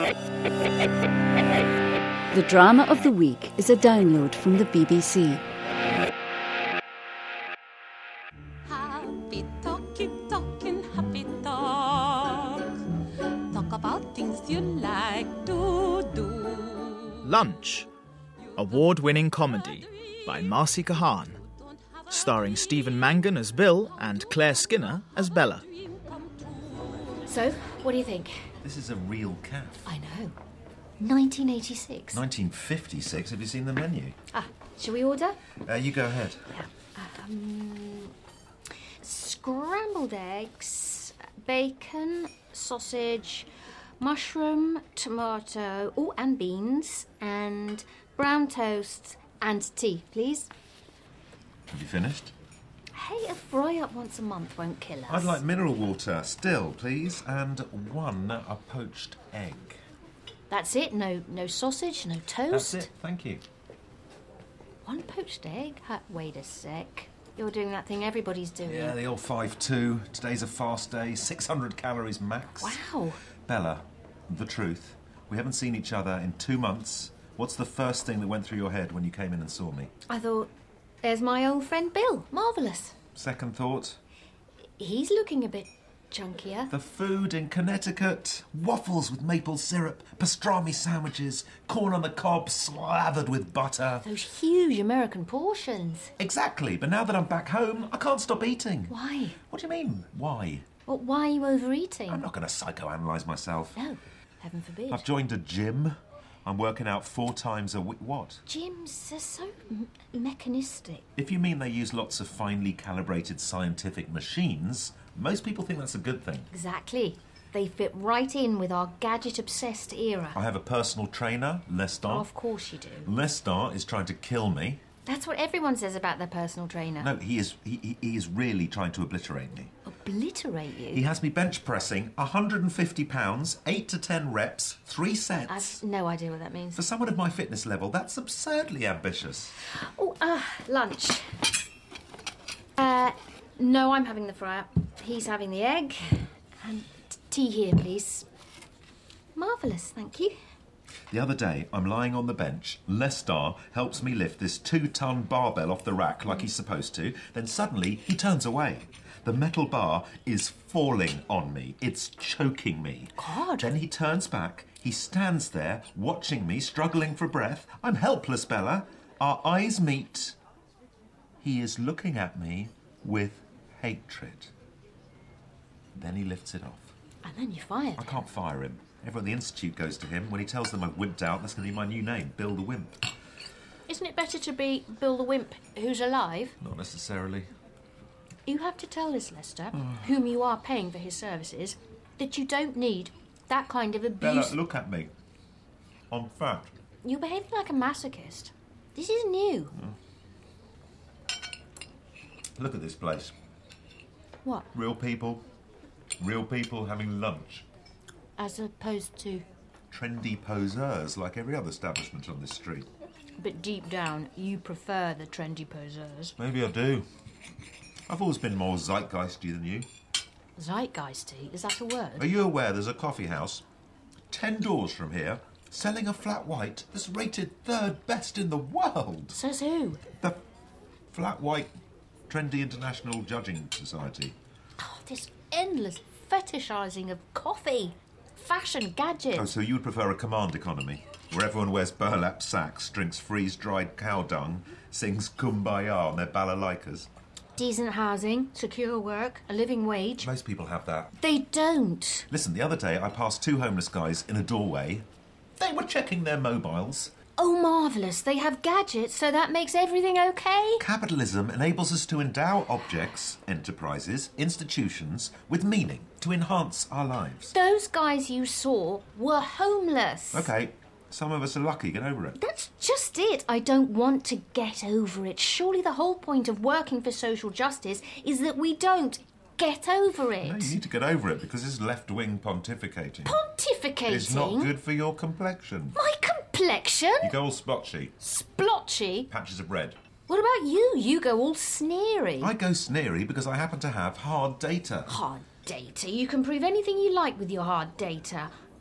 The Drama of the Week is a download from the BBC. Happy talking, happy talk. Talk about things you like to do. Lunch, award-winning comedy by Marcy Kahan, starring Stephen Mangan as Bill and Claire Skinner as Bella. So, what do you think? This is a real calf. I know. 1986. 1956? Have you seen the menu? Shall we order? You go ahead. Scrambled eggs, bacon, sausage, mushroom, tomato, and beans, and brown toast and tea, please. Have you finished? Hey, a fry-up once a month won't kill us. I'd like mineral water, still, please, and a poached egg. That's it? No sausage, no toast? That's it, thank you. One poached egg? Wait a sec. You're doing that thing everybody's doing. Yeah, the old 5-2. Today's a fast day, 600 calories max. Wow. Bella, the truth. We haven't seen each other in 2 months. What's the first thing that went through your head when you came in and saw me? I thought, there's my old friend Bill. Marvellous. Second thought? He's looking a bit chunkier. The food in Connecticut. Waffles with maple syrup, pastrami sandwiches, corn on the cob slathered with butter. Those huge American portions. Exactly, but now that I'm back home, I can't stop eating. Why? What do you mean, why? Well, why are you overeating? I'm not going to psychoanalyse myself. No, heaven forbid. I've joined a gym. I'm working out 4 times a week. What? Gyms are so mechanistic. If you mean they use lots of finely calibrated scientific machines, most people think that's a good thing. Exactly. They fit right in with our gadget-obsessed era. I have a personal trainer, Lestar. Of course you do. Lestar is trying to kill me. That's what everyone says about their personal trainer. No, he is really trying to obliterate me. Obliterate you? He has me bench pressing 150 pounds, 8 to 10 reps, 3 sets. I've no idea what that means. For someone of my fitness level, that's absurdly ambitious. Lunch. No, I'm having the fry-up. He's having the egg. And tea here, please. Marvellous, thank you. The other day, I'm lying on the bench. Lestar helps me lift this 2-ton barbell off the rack like he's supposed to. Then suddenly, he turns away. The metal bar is falling on me. It's choking me. God. Then he turns back. He stands there, watching me, struggling for breath. I'm helpless, Bella. Our eyes meet. He is looking at me with hatred. Then he lifts it off. And then you fired I can't fire him. Everyone at the Institute goes to him. When he tells them I've wimped out, that's going to be my new name, Bill the Wimp. Isn't it better to be Bill the Wimp who's alive? Not necessarily. You have to tell this Lester, whom you are paying for his services, that you don't need that kind of abuse. Bella, look at me. I'm fat. You're behaving like a masochist. This is new. Look at this place. What? Real people having lunch. As opposed to... Trendy poseurs like every other establishment on this street. But deep down, you prefer the trendy poseurs. Maybe I do. I've always been more zeitgeisty than you. Zeitgeisty? Is that a word? Are you aware there's a coffee house 10 doors from here selling a flat white that's rated 3rd best in the world? Says who? The Flat White Trendy International Judging Society. Oh, this endless fetishising of coffee. Fashion gadgets. Oh, so you would prefer a command economy, where everyone wears burlap sacks, drinks freeze-dried cow dung, sings Kumbaya on their balalaikas? Decent housing, secure work, a living wage. Most people have that. They don't. Listen, the other day I passed 2 homeless guys in a doorway. They were checking their mobiles. Oh, marvellous. They have gadgets, so that makes everything okay? Capitalism enables us to endow objects, enterprises, institutions with meaning to enhance our lives. Those guys you saw were homeless. OK, some of us are lucky. Get over it. That's just it. I don't want to get over it. Surely the whole point of working for social justice is that we don't get over it. No, you need to get over it because this left-wing pontificating. Pontificating? It's not good for your complexion. My complexion? You go all splotchy. Splotchy? Patches of red. What about you? You go all sneery. I go sneery because I happen to have hard data. Hard data? You can prove anything you like with your hard data.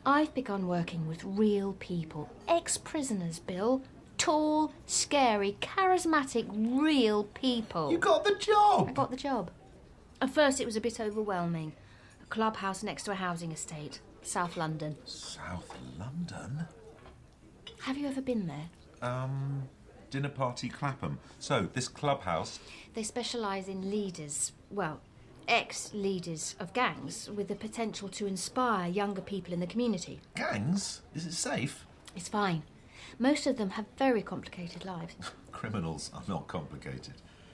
I've begun working with real people. Ex-prisoners, Bill. Tall, scary, charismatic, real people. You got the job! I got the job. At first it was a bit overwhelming. A clubhouse next to a housing estate. South London. South London? Have you ever been there? Dinner party Clapham. So, this clubhouse... They specialise in leaders, well, ex-leaders of gangs with the potential to inspire younger people in the community. Gangs? Is it safe? It's fine. Most of them have very complicated lives. Criminals are not complicated.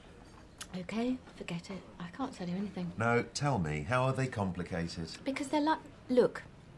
OK, forget it. I can't tell you anything. No, tell me, how are they complicated? Because they're like... Look,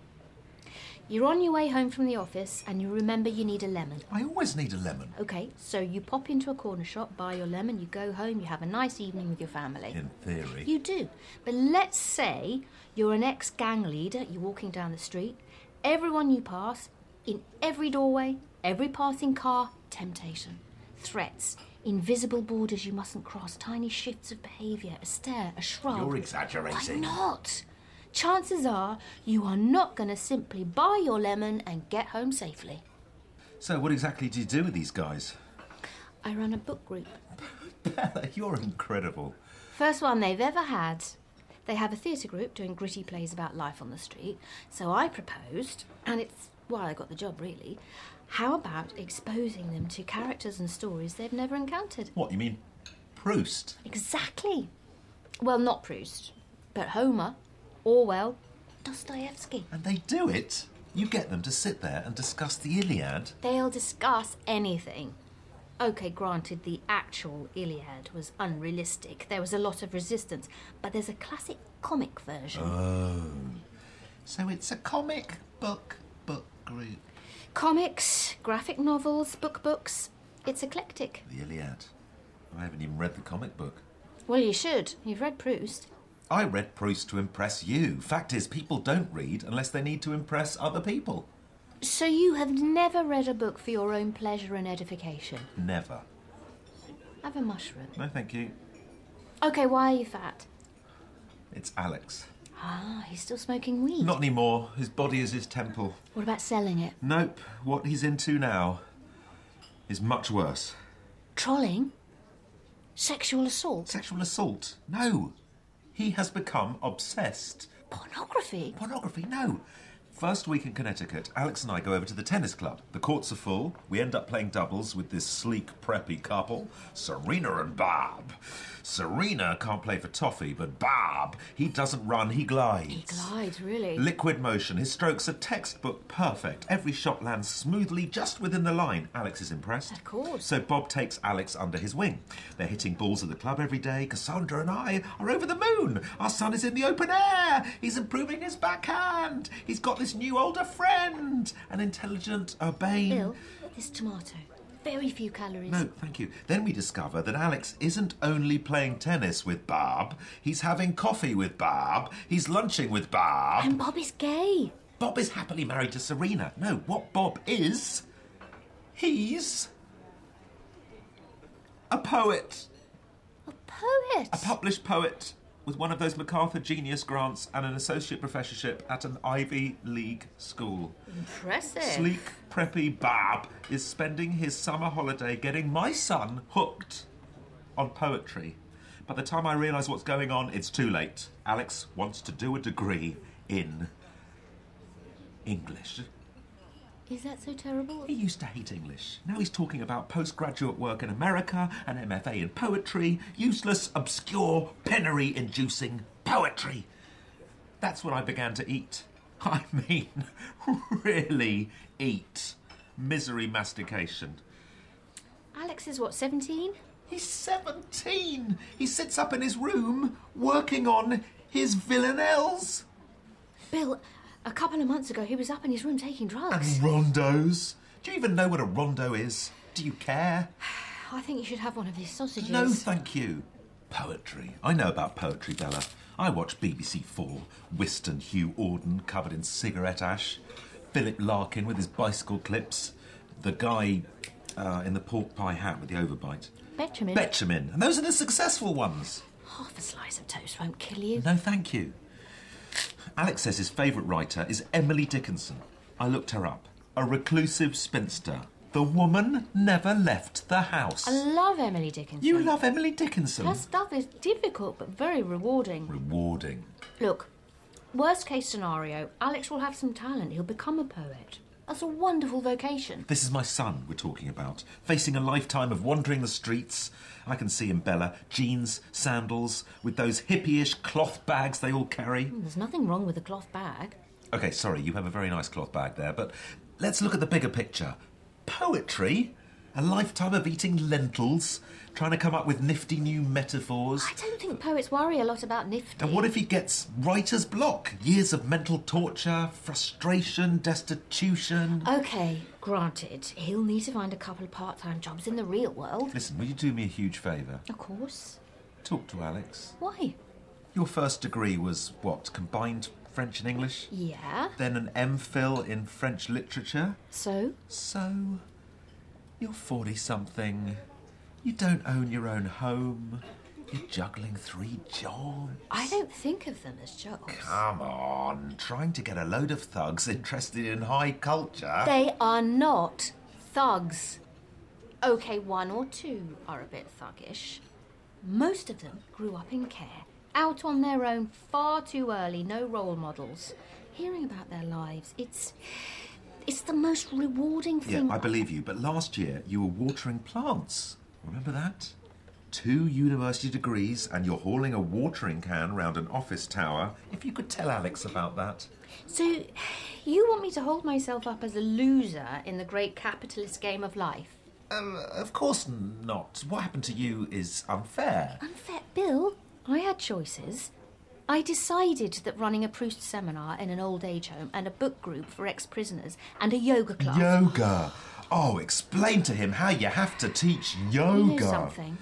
you're on your way home from the office and you remember you need a lemon. I always need a lemon. OK, so you pop into a corner shop, buy your lemon, you go home, you have a nice evening with your family. In theory. You do. But let's say you're an ex-gang leader, you're walking down the street, everyone you pass, in every doorway, every passing car, temptation, threats, invisible borders you mustn't cross, tiny shifts of behaviour, a stare, a shrug. You're exaggerating. Why not? Chances are you are not going to simply buy your lemon and get home safely. So what exactly do you do with these guys? I run a book group. Bella, you're incredible. First one they've ever had. They have a theatre group doing gritty plays about life on the street. So I proposed, and it's why I got the job really, how about exposing them to characters and stories they've never encountered? What, you mean Proust? Exactly. Well, not Proust, but Homer, Orwell, Dostoevsky. And they do it? You get them to sit there and discuss the Iliad? They'll discuss anything. OK, granted, the actual Iliad was unrealistic. There was a lot of resistance. But there's a classic comic version. Oh. So it's a comic book group. Comics, graphic novels, books. It's eclectic. The Iliad. I haven't even read the comic book. Well, you should. You've read Proust. I read Proust to impress you. Fact is, people don't read unless they need to impress other people. So you have never read a book for your own pleasure and edification? Never. Have a mushroom. No, thank you. OK, why are you fat? It's Alex. Ah, he's still smoking weed. Not anymore. His body is his temple. What about selling it? Nope. What he's into now is much worse. Trolling? Sexual assault? Sexual assault? No. He has become obsessed. Pornography? Pornography? No. First week in Connecticut, Alex and I go over to the tennis club. The courts are full. We end up playing doubles with this sleek, preppy couple, Serena and Bob. Serena can't play for toffee, but Bob, he doesn't run, he glides. He glides, really? Liquid motion. His strokes are textbook perfect. Every shot lands smoothly just within the line. Alex is impressed. Of course. So Bob takes Alex under his wing. They're hitting balls at the club every day. Cassandra and I are over the moon. Our son is in the open air. He's improving his backhand. He's got this new older friend. An intelligent, urbane... Bill, this tomato. Very few calories. No, thank you. Then we discover that Alex isn't only playing tennis with Bob, he's having coffee with Bob, he's lunching with Bob. And Bob is gay. Bob is happily married to Serena. No, what Bob is, he's a poet. A poet? A published poet with one of those MacArthur Genius Grants and an associate professorship at an Ivy League school. Impressive. Sleek, preppy Bob is spending his summer holiday getting my son hooked on poetry. By the time I realise what's going on, it's too late. Alex wants to do a degree in English. Is that so terrible? He used to hate English. Now he's talking about postgraduate work in America, an MFA in poetry, useless, obscure, penury-inducing poetry. That's when I began to eat. I mean, really eat. Misery mastication. Alex is what, 17? He's 17! He sits up in his room working on his villanelles. Bill, a couple of months ago he was up in his room taking drugs. And rondos. Do you even know what a rondo is? Do you care? I think you should have one of these sausages. No, thank you. Poetry. I know about poetry, Bella. I watch BBC 4. Whiston Hugh Auden covered in cigarette ash. Philip Larkin with his bicycle clips. The guy in the pork pie hat with the overbite. Betjeman. And those are the successful ones. Half a slice of toast won't kill you. No, thank you. Alex says his favourite writer is Emily Dickinson. I looked her up. A reclusive spinster. The woman never left the house. I love Emily Dickinson. You love Emily Dickinson? Her stuff is difficult but very rewarding. Rewarding. Look, worst case scenario, Alex will have some talent. He'll become a poet. That's a wonderful vocation. This is my son we're talking about, facing a lifetime of wandering the streets. I can see him, Bella. Jeans, sandals, with those hippie-ish cloth bags they all carry. There's nothing wrong with a cloth bag. OK, sorry, you have a very nice cloth bag there, but let's look at the bigger picture. Poetry? A lifetime of eating lentils, trying to come up with nifty new metaphors. I don't think poets worry a lot about nifty. And what if he gets writer's block? Years of mental torture, frustration, destitution. OK, granted, he'll need to find a couple of part-time jobs in the real world. Listen, will you do me a huge favour? Of course. Talk to Alex. Why? Your first degree was, what, combined French and English? Yeah. Then an MPhil in French literature? So? So, you're 40-something. You don't own your own home. You're juggling 3 jobs. I don't think of them as jobs. Come on, trying to get a load of thugs interested in high culture. They are not thugs. OK, 1 or 2 are a bit thuggish. Most of them grew up in care, out on their own far too early, no role models. Hearing about their lives, it's the most rewarding thing. Yeah, I believe you, but last year you were watering plants. Remember that? 2 university degrees and you're hauling a watering can round an office tower. If you could tell Alex about that. So, you want me to hold myself up as a loser in the great capitalist game of life? Of course not. What happened to you is unfair. Unfair? Bill, I had choices. I decided that running a Proust seminar in an old age home and a book group for ex-prisoners and a yoga class... Yoga? Oh, explain to him how you have to teach yoga. You know something?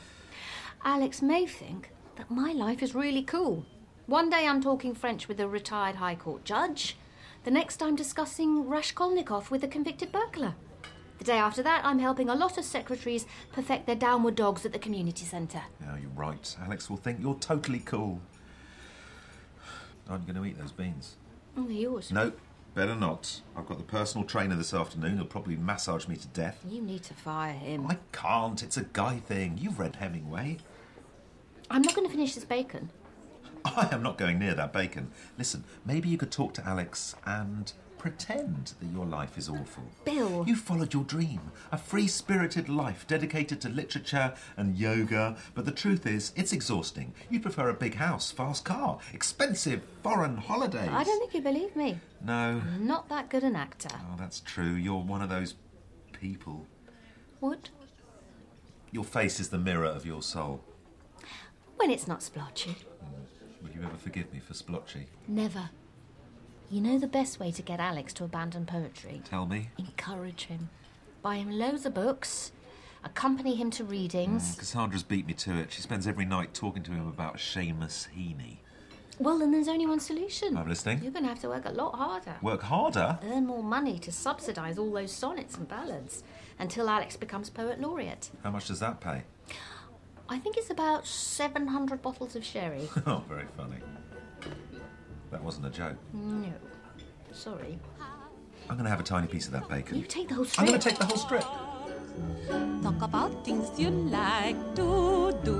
Alex may think that my life is really cool. One day I'm talking French with a retired High Court judge. The next I'm discussing Raskolnikov with a convicted burglar. The day after that, I'm helping a lot of secretaries perfect their downward dogs at the community centre. Yeah, you're right. Alex will think you're totally cool. Aren't you going to eat those beans? Oh, they're yours. No, better not. I've got the personal trainer this afternoon. He'll probably massage me to death. You need to fire him. I can't. It's a guy thing. You've read Hemingway. I'm not going to finish this bacon. I am not going near that bacon. Listen, maybe you could talk to Alex and pretend that your life is awful. Bill. You followed your dream, a free-spirited life dedicated to literature and yoga, but the truth is, it's exhausting. You prefer a big house, fast car, expensive foreign holidays. I don't think you believe me. No. I'm not that good an actor. Oh, that's true. You're one of those people. What? Your face is the mirror of your soul. When it's not splotchy. Will you ever forgive me for splotchy? Never. You know the best way to get Alex to abandon poetry? Tell me. Encourage him. Buy him loads of books. Accompany him to readings. Cassandra's beat me to it. She spends every night talking to him about Seamus Heaney. Well, then there's only one solution. I'm listening. You're going to have to work a lot harder. Work harder? Earn more money to subsidise all those sonnets and ballads until Alex becomes poet laureate. How much does that pay? I think it's about 700 bottles of sherry. Oh, very funny. That wasn't a joke. No. Sorry. I'm going to have a tiny pice of that bacon. You take the whole strip. I'm going to take the whole strip. Talk about things you like to do.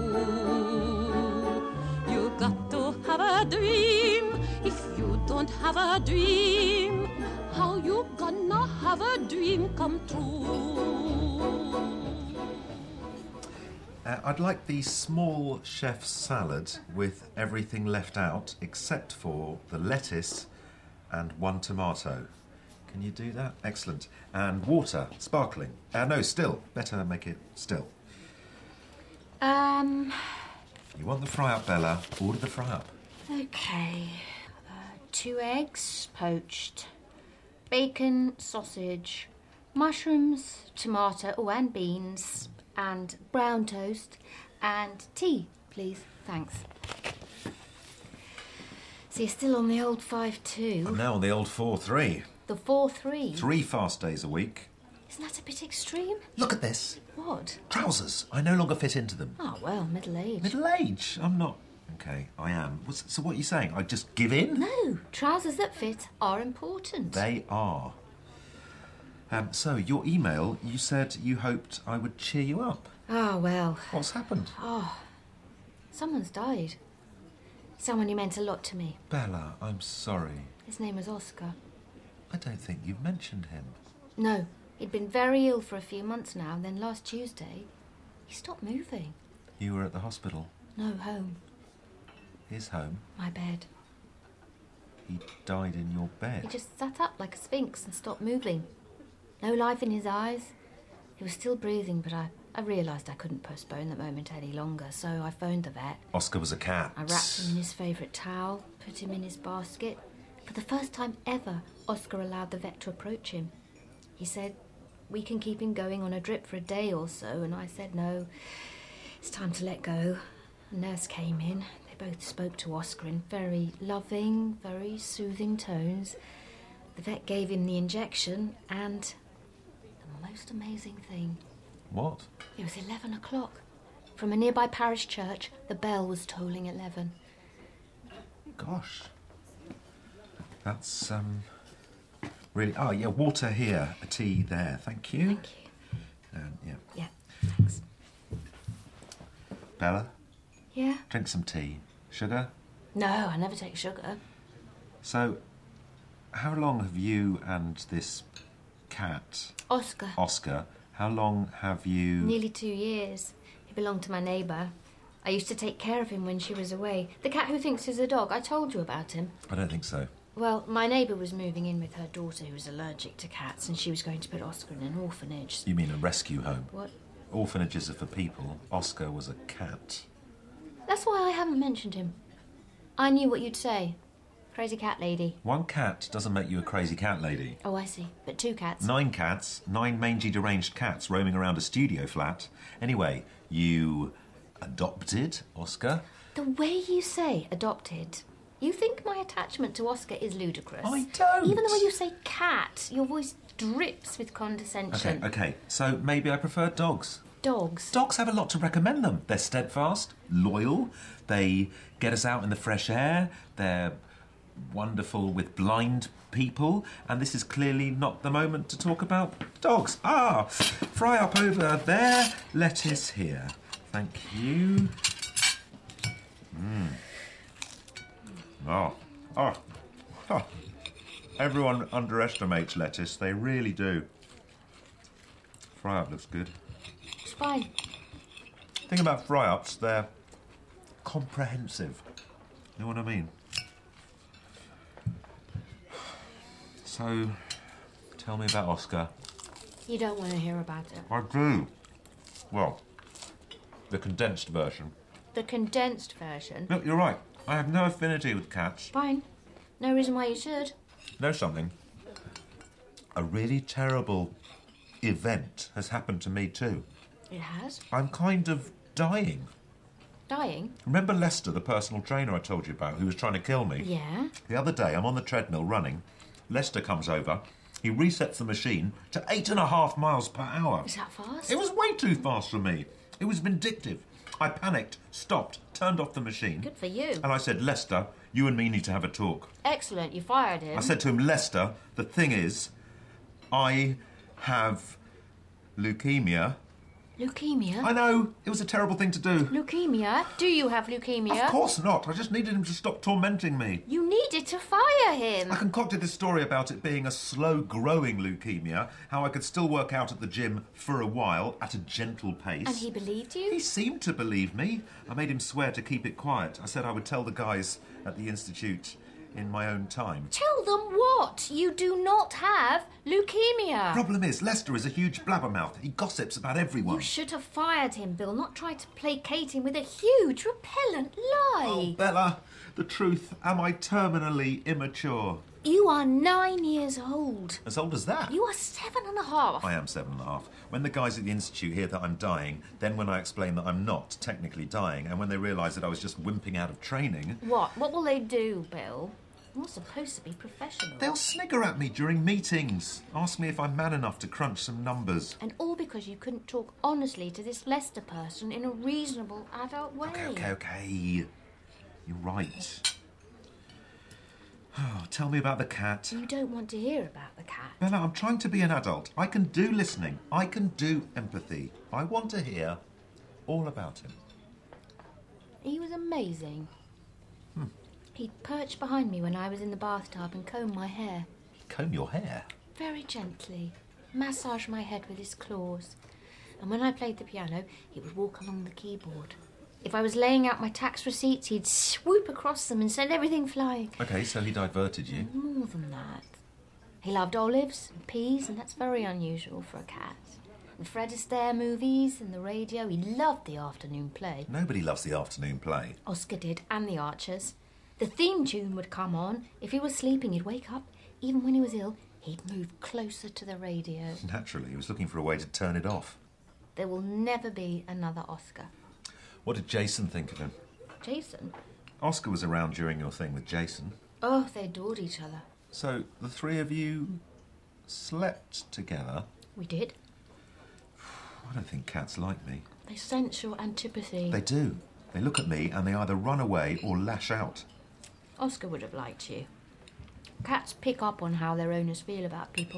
You got to have a dream. If you don't have a dream, how you gonna have a dream come true? I'd like the small chef's salad with everything left out except for the lettuce and 1 tomato. Can you do that? Excellent. And water, sparkling. No, still. Better make it still. You want the fry-up, Bella? Order the fry-up. OK. 2 eggs, poached. Bacon, sausage. Mushrooms, tomato, and beans. And brown toast. And tea, please. Thanks. So you're still on the old 5-2. I'm now on the old 4-3. The 4-3. 3 fast days a week. Isn't that a bit extreme? Look at this. What? Trousers. I no longer fit into them. Oh, well, middle age. Middle age. I'm not Okay, I am. So what are you saying? I just give in? No, trousers that fit are important. They are. So, your email, you said you hoped I would cheer you up. Oh, well, What's happened? someone's died. Someone who meant a lot to me. Bella, I'm sorry. His name was Oscar. I don't think you've mentioned him. No, he'd been very ill for a few months now, and then last Tuesday, he stopped moving. You were at the hospital. No, home. His home. My bed. He died in your He bed. just sat up like a sphinx and stopped moving. No life in his eyes. He was still breathing, but I realised I couldn't postpone the moment any longer, so I phoned the vet. Oscar was a cat. I wrapped him in his favourite towel, put him in his basket. For the first time ever, Oscar allowed the vet to approach him. He said, "We can keep him going on a drip for a day or so," and I said, "No, it's time to let go." A nurse came in. They both spoke to Oscar in very loving, very soothing tones. The vet gave him the injection, and the most amazing thing, What? it was 11 o'clock. From a nearby parish church, the bell was tolling 11. Gosh. That's, really... Oh, yeah, water here, a tea there. Thank you. Thank you. Yeah. Yeah, thanks. Bella, Yeah? drink some tea. Sugar? No, I never take sugar. So, how long have you and this cat, Oscar. how long have you... Nearly 2 years. He belonged to my neighbour. I used to take care of him when she was away. The cat who thinks he's a dog. I told you about him. I don't think so. Well, my neighbour was moving in with her daughter who was allergic to cats, and she was going to put Oscar in an orphanage. You mean a rescue home? What? Orphanages are for people. Oscar was a cat. That's why I haven't mentioned him. I knew what you'd say. Crazy cat lady. One cat doesn't make you a crazy cat lady. Oh, I see. But 2 cats. 9 cats, 9 mangy deranged cats roaming around a studio flat. Anyway, you adopted Oscar? The way you say adopted, you think my attachment to Oscar is ludicrous. I don't. Even the way you say cat, your voice drips with condescension. Okay, so maybe I prefer dogs. Dogs. Dogs have a lot to recommend them. They're steadfast, loyal, they get us out in the fresh air, they're wonderful with blind people, and this is clearly not the moment to talk about dogs. Fry up over there, lettuce here. Thank you. Everyone underestimates lettuce, they really do. Fry up looks good. It's fine. Thing about fry-ups, they're comprehensive. You know what I mean? So, tell me about Oscar. You don't want to hear about it. I do. Well, the condensed version. The condensed version. Look, you're right. I have no affinity with cats. Fine. No reason why you should. Know something? A really terrible event has happened to me too. It has. I'm kind of dying. Dying? Remember Lester, the personal trainer I told you about, who was trying to kill me? Yeah. The other day, I'm on the treadmill running. Lester comes over. He resets the machine to 8.5 miles per hour. Is that fast? It was way too fast for me. It was vindictive. I panicked, stopped, turned off the machine. Good for you. And I said, Lester, you and me need to have a talk. Excellent. You fired him. I said to him, Lester, the thing is, I have leukemia. Leukemia? I know, it was a terrible thing to do. Leukemia? Do you have leukemia? Of course not. I just needed him to stop tormenting me. You needed to fire him. I concocted this story about it being a slow-growing leukemia, how I could still work out at the gym for a while, at a gentle pace. And he believed you? He seemed to believe me. I made him swear to keep it quiet. I said I would tell the guys at the Institute in my own time. Tell them what? You do not have leukemia. Problem is, Lester is a huge blabbermouth. He gossips about everyone. You should have fired him, Bill, not tried to placate him with a huge, repellent lie. Oh, Bella, the truth. Am I terminally immature? You are 9 years old. As old as that? You are 7.5. I am 7.5. When the guys at the Institute hear that I'm dying, then when I explain that I'm not technically dying, and when they realise that I was just wimping out of training... What? What will they do, Bill? You're supposed to be professional. They'll snigger at me during meetings, ask me if I'm man enough to crunch some numbers. And all because you couldn't talk honestly to this Lester person in a reasonable adult way. Okay. You're right. Oh, tell me about the cat. You don't want to hear about the cat. Bella, I'm trying to be an adult. I can do listening. I can do empathy. I want to hear all about him. He was amazing. He'd perch behind me when I was in the bathtub and comb my hair. Comb your hair? Very gently. Massage my head with his claws. And when I played the piano, he would walk along the keyboard. If I was laying out my tax receipts, he'd swoop across them and send everything flying. OK, so he diverted you. More than that. He loved olives and peas, and that's very unusual for a cat. The Fred Astaire movies and the radio. He loved the afternoon play. Nobody loves the afternoon play. Oscar did, and the Archers. The theme tune would come on. If he was sleeping, he'd wake up. Even when he was ill, he'd move closer to the radio. Naturally, he was looking for a way to turn it off. There will never be another Oscar. What did Jason think of him? Jason? Oscar was around during your thing with Jason. Oh, they adored each other. So the three of you slept together? We did. I don't think cats like me. They sense your antipathy. They do. They look at me and they either run away or lash out. Oscar would have liked you. Cats pick up on how their owners feel about people.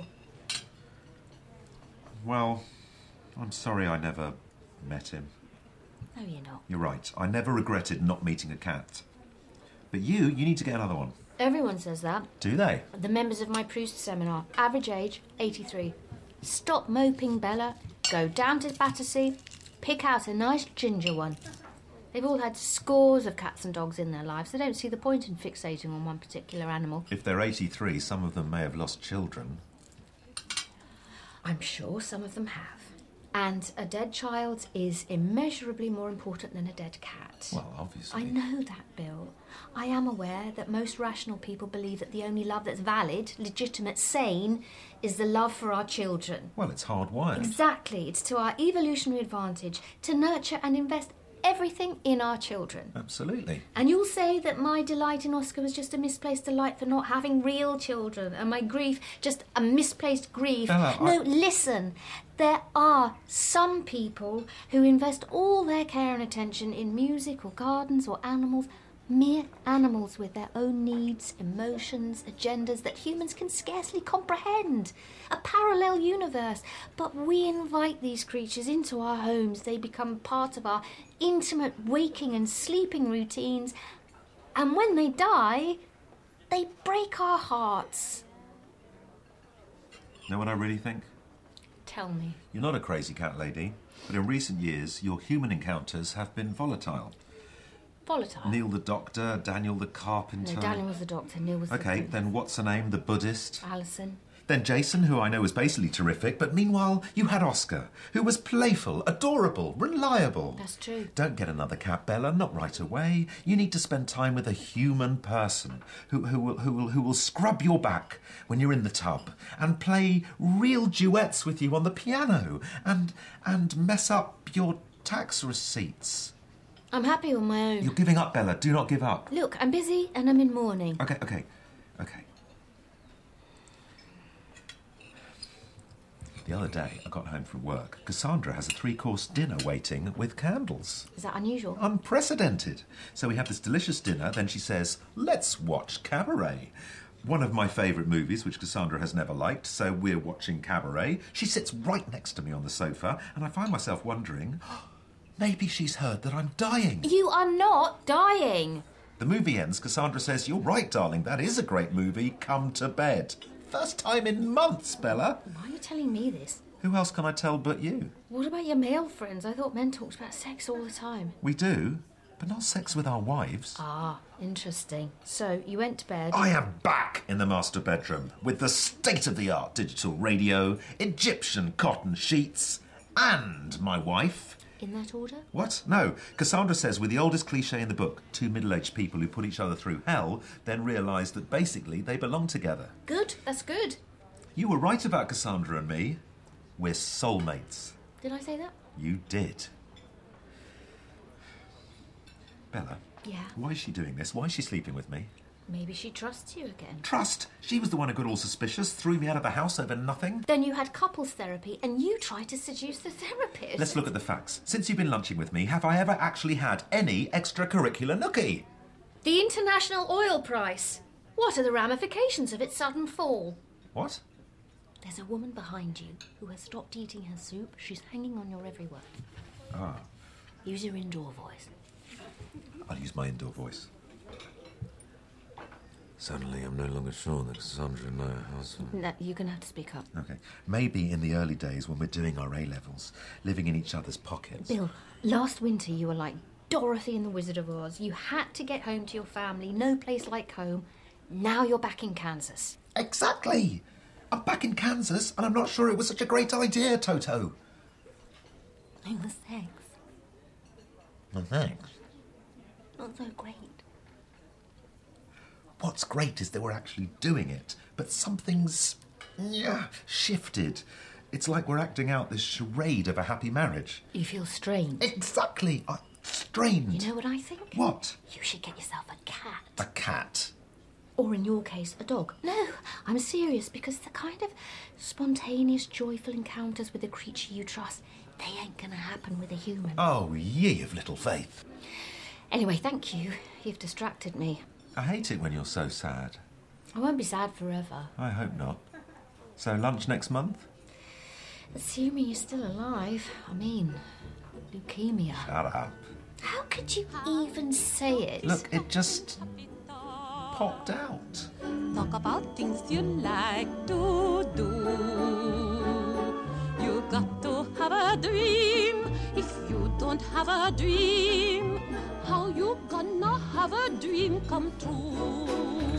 Well, I'm sorry I never met him. No, you're not. You're right. I never regretted not meeting a cat. But you need to get another one. Everyone says that. Do they? The members of my Proust seminar. Average age, 83. Stop moping, Bella. Go down to Battersea. Pick out a nice ginger one. They've all had scores of cats and dogs in their lives. They don't see the point in fixating on one particular animal. If they're 83, some of them may have lost children. I'm sure some of them have. And a dead child is immeasurably more important than a dead cat. Well, obviously. I know that, Bill. I am aware that most rational people believe that the only love that's valid, legitimate, sane, is the love for our children. Well, it's hardwired. Exactly. It's to our evolutionary advantage to nurture and invest everything in our children. Absolutely. And you'll say that my delight in Oscar was just a misplaced delight for not having real children, and my grief just a misplaced grief. Bella, no, listen. There are some people who invest all their care and attention in music or gardens or animals, mere animals with their own needs, emotions, agendas that humans can scarcely comprehend. A parallel universe. But we invite these creatures into our homes. They become part of our intimate waking and sleeping routines. And when they die, they break our hearts. Know what I really think? Tell me. You're not a crazy cat lady, but in recent years, your human encounters have been volatile. Volatile? Neil the doctor, Daniel the carpenter. No, Daniel was the doctor, Neil was the... OK, then what's her name? The Buddhist? Alison. Then Jason, who I know was basically terrific, but meanwhile, you had Oscar, who was playful, adorable, reliable. That's true. Don't get another cat, Bella, not right away. You need to spend time with a human person who will scrub your back when you're in the tub and play real duets with you on the piano and mess up your tax receipts. I'm happy on my own. You're giving up, Bella. Do not give up. Look, I'm busy and I'm in mourning. OK. The other day, I got home from work. Cassandra has a 3-course dinner waiting with candles. Is that unusual? Unprecedented. So we have this delicious dinner, then she says, let's watch Cabaret. One of my favourite movies, which Cassandra has never liked, so we're watching Cabaret. She sits right next to me on the sofa, and I find myself wondering, maybe she's heard that I'm dying. You are not dying. The movie ends, Cassandra says, you're right, darling, that is a great movie, come to bed. First time in months, Bella. Why are you telling me this? Who else can I tell but you? What about your male friends? I thought men talked about sex all the time. We do, but not sex with our wives. Ah, interesting. So, you went to bed... I am back in the master bedroom with the state-of-the-art digital radio, Egyptian cotton sheets, and my wife... In that order? What? No. Cassandra says with the oldest cliché in the book, 2 middle-aged people who put each other through hell then realise that basically they belong together. Good. That's good. You were right about Cassandra and me. We're soulmates. Did I say that? You did. Bella. Yeah? Why is she doing this? Why is she sleeping with me? Maybe she trusts you again. Trust? She was the one who got all suspicious, threw me out of the house over nothing. Then you had couples therapy and you tried to seduce the therapist. Let's look at the facts. Since you've been lunching with me, have I ever actually had any extracurricular nookie? The international oil price. What are the ramifications of its sudden fall? What? There's a woman behind you who has stopped eating her soup. She's hanging on your every word. Ah, Use your indoor voice. I'll use my indoor voice. Suddenly, I'm no longer sure that Cassandra and I are household. No, you're going to have to speak up. Okay. Maybe in the early days when we're doing our A-levels, living in each other's pockets. Bill, last winter you were like Dorothy in The Wizard of Oz. You had to get home to your family, no place like home. Now you're back in Kansas. Exactly! I'm back in Kansas, and I'm not sure it was such a great idea, Toto. Oh, thanks. Well, thanks. Not so great. What's great is that we're actually doing it, but something's shifted. It's like we're acting out this charade of a happy marriage. You feel strained. Exactly. Strained. You know what I think? What? You should get yourself a cat. A cat. Or in your case, a dog. No, I'm serious, because the kind of spontaneous, joyful encounters with a creature you trust, they ain't gonna happen with a human. Oh, ye of little faith. Anyway, thank you. You've distracted me. I hate it when you're so sad. I won't be sad forever. I hope not. So lunch next month? Assuming you're still alive. I mean, leukemia. Shut up. How could you even say it? Look, it just popped out. Talk about things you like to do. You got to have a dream. If you don't have a dream, how you gonna have a dream come true?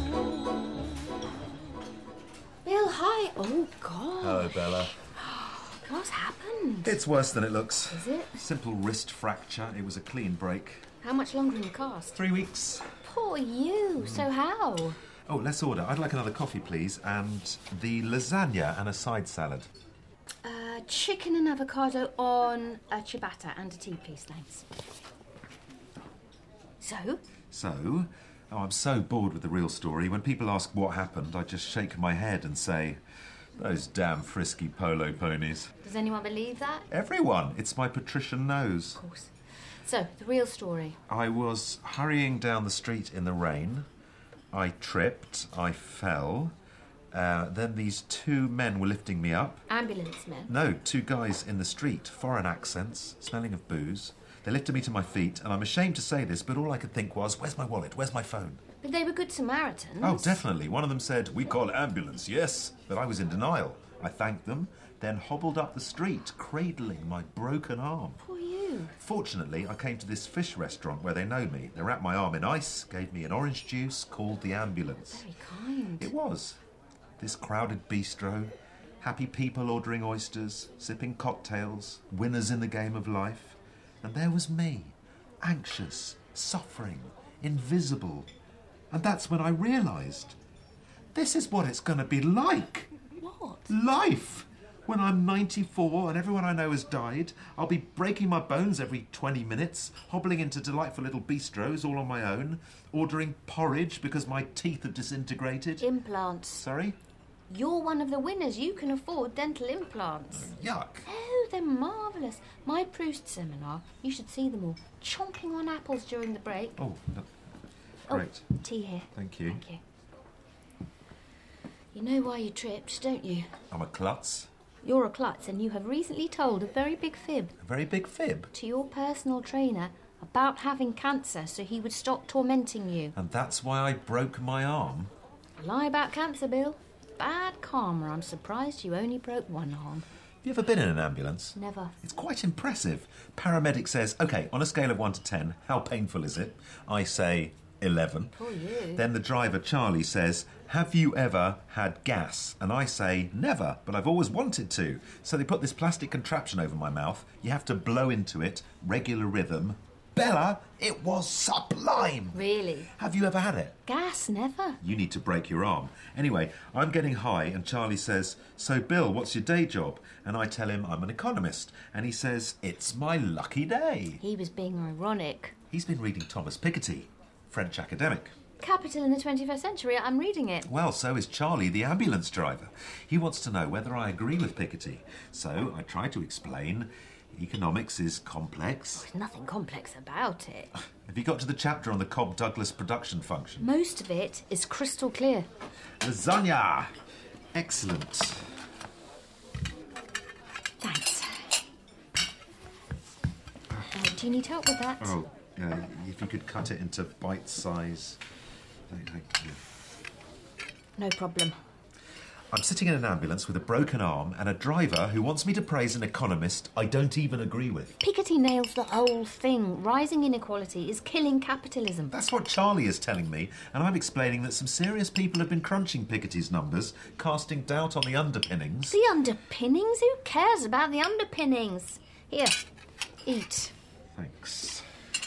Bill, hi. Oh, God. Hello, Bella. What's happened? It's worse than it looks. Is it? Simple wrist fracture. It was a clean break. How much longer in the cast? 3 weeks. Poor you. So how? Oh, let's order. I'd like another coffee, please, and the lasagna and a side salad. Chicken and avocado on a ciabatta and a tea, please, thanks. So? I'm so bored with the real story. When people ask what happened, I just shake my head and say, those damn frisky polo ponies. Does anyone believe that? Everyone. It's my patrician nose. Of course. So, the real story. I was hurrying down the street in the rain. I tripped. I fell. Then these 2 men were lifting me up. Ambulance men? No, 2 guys in the street, foreign accents, smelling of booze. They lifted me to my feet, and I'm ashamed to say this, but all I could think was, where's my wallet? Where's my phone? But they were good Samaritans. Oh, definitely. One of them said, we call ambulance, yes. But I was in denial. I thanked them, then hobbled up the street, cradling my broken arm. Poor you. Fortunately, I came to this fish restaurant where they know me. They wrapped my arm in ice, gave me an orange juice, called the ambulance. Very kind. It was. This crowded bistro, happy people ordering oysters, sipping cocktails, winners in the game of life. And there was me, anxious, suffering, invisible. And that's when I realised, this is what it's going to be like. What? Life! When I'm 94 and everyone I know has died, I'll be breaking my bones every 20 minutes, hobbling into delightful little bistros all on my own, ordering porridge because my teeth have disintegrated. Implants. Sorry? You're one of the winners. You can afford dental implants. Yuck. Oh, they're marvellous. My Proust seminar, you should see them all. Chomping on apples during the break. Oh, no. Great. Oh, tea here. Thank you. Thank you. You know why you tripped, don't you? I'm a klutz. You're a klutz, and you have recently told a very big fib A very big fib. to your personal trainer about having cancer so he would stop tormenting you. And that's why I broke my arm. Lie about cancer, Bill. Bad karma. I'm surprised you only broke one arm. Have you ever been in an ambulance? Never. It's quite impressive. Paramedic says, OK, on a scale of 1 to 10, how painful is it? I say 11. Poor you. Then the driver, Charlie, says, have you ever had gas? And I say, never, but I've always wanted to. So they put this plastic contraption over my mouth. You have to blow into it, regular rhythm. Bella, it was sublime. Really? Have you ever had it? Gas? Never. You need to break your arm. Anyway, I'm getting high and Charlie says, so Bill, what's your day job? And I tell him I'm an economist. And he says, it's my lucky day. He was being ironic. He's been reading Thomas Piketty, French academic. Capital in the 21st Century. I'm reading it. Well, so is Charlie, the ambulance driver. He wants to know whether I agree with Piketty. So I try to explain. Economics is complex. There's nothing complex about it. Have you got to the chapter on the Cobb-Douglas production function? Most of it is crystal clear. Lasagna! Excellent. Thanks. Do you need help with that? Oh, if you could cut it into bite size. Thank you. No problem. I'm sitting in an ambulance with a broken arm and a driver who wants me to praise an economist I don't even agree with. Piketty nails the whole thing. Rising inequality is killing capitalism. That's what Charlie is telling me, and I'm explaining that some serious people have been crunching Piketty's numbers, casting doubt on the underpinnings. The underpinnings? Who cares about the underpinnings? Here, eat. Thanks.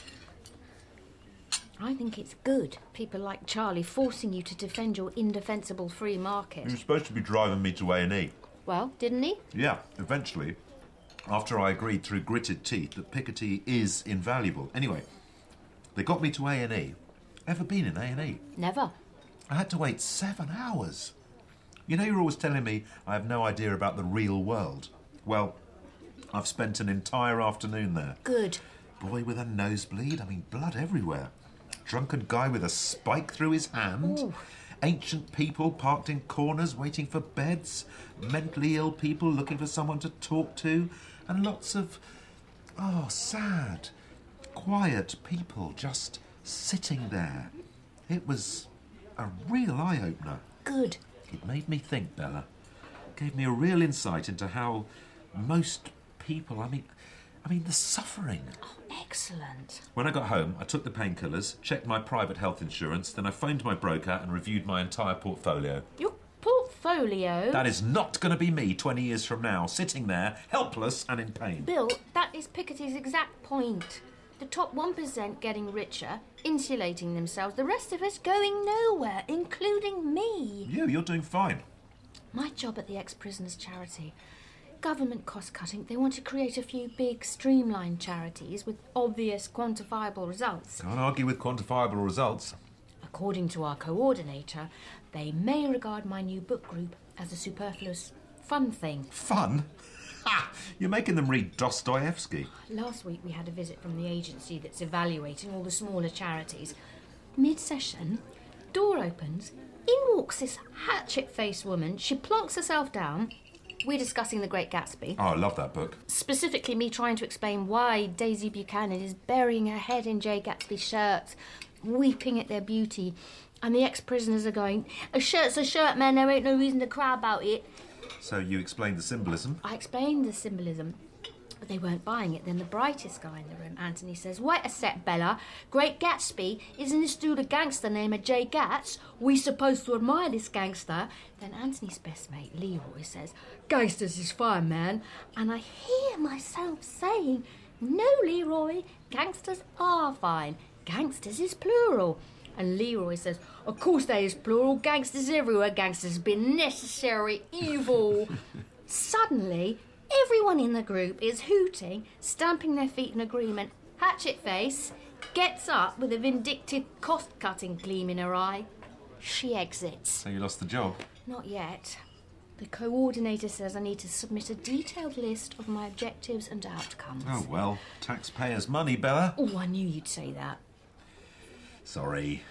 I think it's good, people like Charlie forcing you to defend your indefensible free market. He was supposed to be driving me to A&E. Well, didn't he? Yeah, eventually, after I agreed through gritted teeth that Piketty is invaluable. Anyway, they got me to A&E. Ever been in A&E? Never. I had to wait 7 hours. You know, you're always telling me I have no idea about the real world. Well, I've spent an entire afternoon there. Good. Boy with a nosebleed, blood everywhere. Drunken guy with a spike through his hand. Ooh. Ancient people parked in corners waiting for beds. Mentally ill people looking for someone to talk to. And lots of, sad, quiet people just sitting there. It was a real eye-opener. Good. It made me think, Bella. Gave me a real insight into how most people, the suffering. Oh, excellent. When I got home, I took the painkillers, checked my private health insurance, then I phoned my broker and reviewed my entire portfolio. Your portfolio? That is not going to be me 20 years from now, sitting there, helpless and in pain. Bill, that is Piketty's exact point. The top 1% getting richer, insulating themselves, the rest of us going nowhere, including me. You're doing fine. My job at the ex-prisoners charity. Government cost-cutting. They want to create a few big, streamlined charities with obvious, quantifiable results. Can't argue with quantifiable results. According to our coordinator, they may regard my new book group as a superfluous fun thing. Fun? Ha! You're making them read Dostoevsky. Last week we had a visit from the agency that's evaluating all the smaller charities. Mid-session, door opens, in walks this hatchet-faced woman. She plonks herself down. We're discussing The Great Gatsby. Oh, I love that book. Specifically me trying to explain why Daisy Buchanan is burying her head in Jay Gatsby's shirts, weeping at their beauty. And the ex-prisoners are going, a shirt's a shirt, man, there ain't no reason to cry about it. So you explained the symbolism? I explained the symbolism, but they weren't buying it. Then the brightest guy in the room, Anthony, says, wait a sec, Bella. Great Gatsby, isn't this dude a gangster named Jay Gats? We supposed to admire this gangster. Then Anthony's best mate, Leroy, says, gangsters is fine, man. And I hear myself saying, no, Leroy, gangsters are fine. Gangsters is plural. And Leroy says, of course they is plural. Gangsters everywhere. Gangsters been necessary evil. Suddenly, everyone in the group is hooting, stamping their feet in agreement. Hatchet Face gets up with a vindictive cost-cutting gleam in her eye. She exits. So you lost the job? Not yet. The coordinator says I need to submit a detailed list of my objectives and outcomes. Oh, well, taxpayers' money, Bella. Oh, I knew you'd say that. Sorry.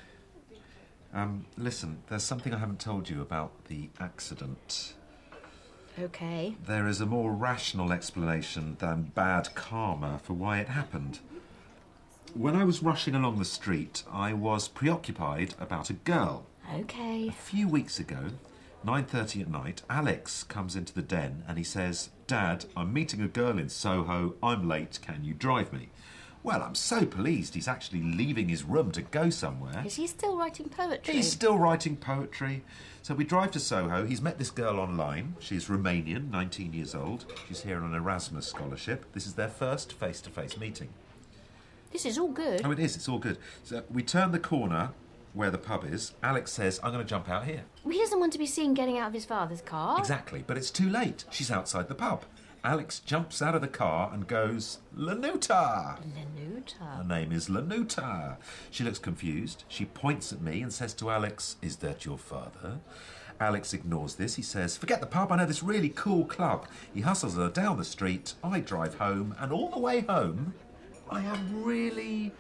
Listen, there's something I haven't told you about the accident. Okay. There is a more rational explanation than bad karma for why it happened. When I was rushing along the street, I was preoccupied about a girl. Okay. A few weeks ago, 9:30 at night, Alex comes into the den and he says, Dad, I'm meeting a girl in Soho. I'm late. Can you drive me? Well, I'm so pleased he's actually leaving his room to go somewhere. Is he still writing poetry? He's still writing poetry. So we drive to Soho. He's met this girl online. She's Romanian, 19 years old. She's here on an Erasmus scholarship. This is their first face-to-face meeting. This is all good. Oh, it is. It's all good. So we turn the corner where the pub is. Alex says, I'm going to jump out here. He doesn't want to be seen getting out of his father's car. Exactly, but it's too late. She's outside the pub. Alex jumps out of the car and goes, Lanuta! Lanuta? Her name is Lanuta. She looks confused. She points at me and says to Alex, is that your father? Alex ignores this. He says, forget the pub, I know this really cool club. He hustles her down the street, I drive home, and all the way home, I am really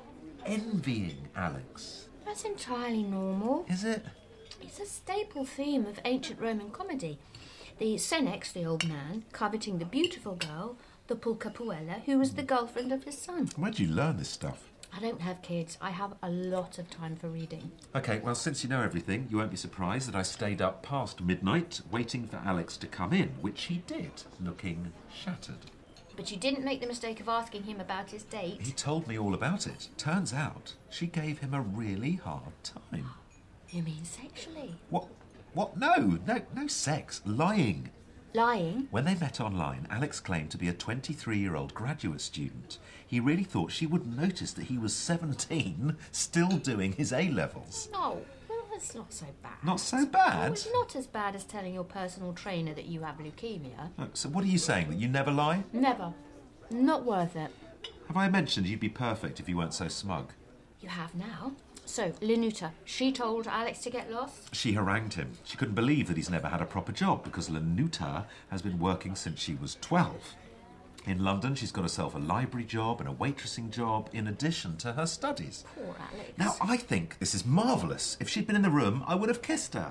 envying Alex. That's entirely normal. Is it? It's a staple theme of ancient Roman comedy. The Senex, the old man, coveting the beautiful girl, the Pulcapuella, who was the girlfriend of his son. Where'd you learn this stuff? I don't have kids. I have a lot of time for reading. OK, well, since you know everything, you won't be surprised that I stayed up past midnight waiting for Alex to come in, which he did, looking shattered. But you didn't make the mistake of asking him about his date. He told me all about it. Turns out she gave him a really hard time. You mean sexually? What? No sex. Lying. Lying? When they met online, Alex claimed to be a 23-year-old graduate student. He really thought she wouldn't notice that he was 17, still doing his A-levels. No, well, it's not so bad. Not so bad? Oh, it's not as bad as telling your personal trainer that you have leukemia. So what are you saying, that you never lie? Never. Not worth it. Have I mentioned you'd be perfect if you weren't so smug? You have now. So, Lenuta, she told Alex to get lost? She harangued him. She couldn't believe that he's never had a proper job because Lenuta has been working since she was 12. In London, she's got herself a library job and a waitressing job in addition to her studies. Poor Alex. Now, I think this is marvellous. If she'd been in the room, I would have kissed her.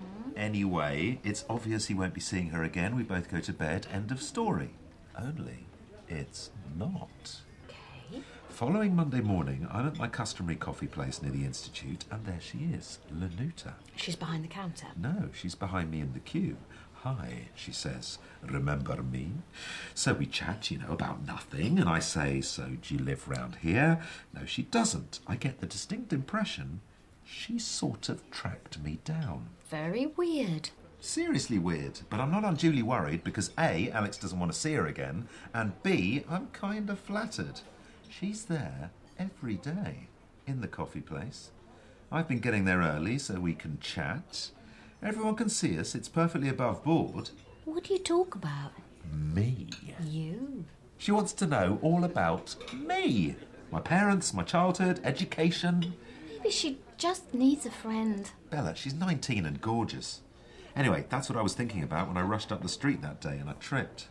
Anyway, it's obvious he won't be seeing her again. We both go to bed. End of story. Only it's not. Okay. Following Monday morning, I'm at my customary coffee place near the Institute, and there she is, Lenuta. She's behind the counter. No, she's behind me in the queue. Hi, she says. Remember me? So we chat, about nothing, and I say, so do you live round here? No, she doesn't. I get the distinct impression she sort of tracked me down. Very weird. Seriously weird, but I'm not unduly worried because A, Alex doesn't want to see her again, and B, I'm kind of flattered. She's there every day in the coffee place. I've been getting there early so we can chat. Everyone can see us. It's perfectly above board. What do you talk about? Me. You. She wants to know all about me. My parents, my childhood, education. Maybe she just needs a friend. Bella, she's 19 and gorgeous. Anyway, that's what I was thinking about when I rushed up the street that day and I tripped.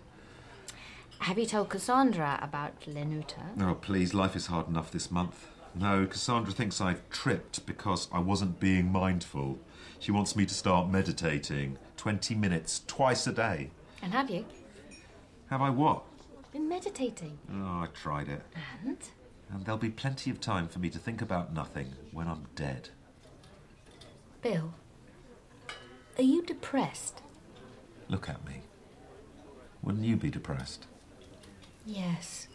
Have you told Cassandra about Lenuta? Oh, please, life is hard enough this month. No, Cassandra thinks I've tripped because I wasn't being mindful. She wants me to start meditating 20 minutes twice a day. And have you? Have I what? Been meditating. Oh, I tried it. And? And there'll be plenty of time for me to think about nothing when I'm dead. Bill, are you depressed? Look at me. Wouldn't you be depressed? Yes.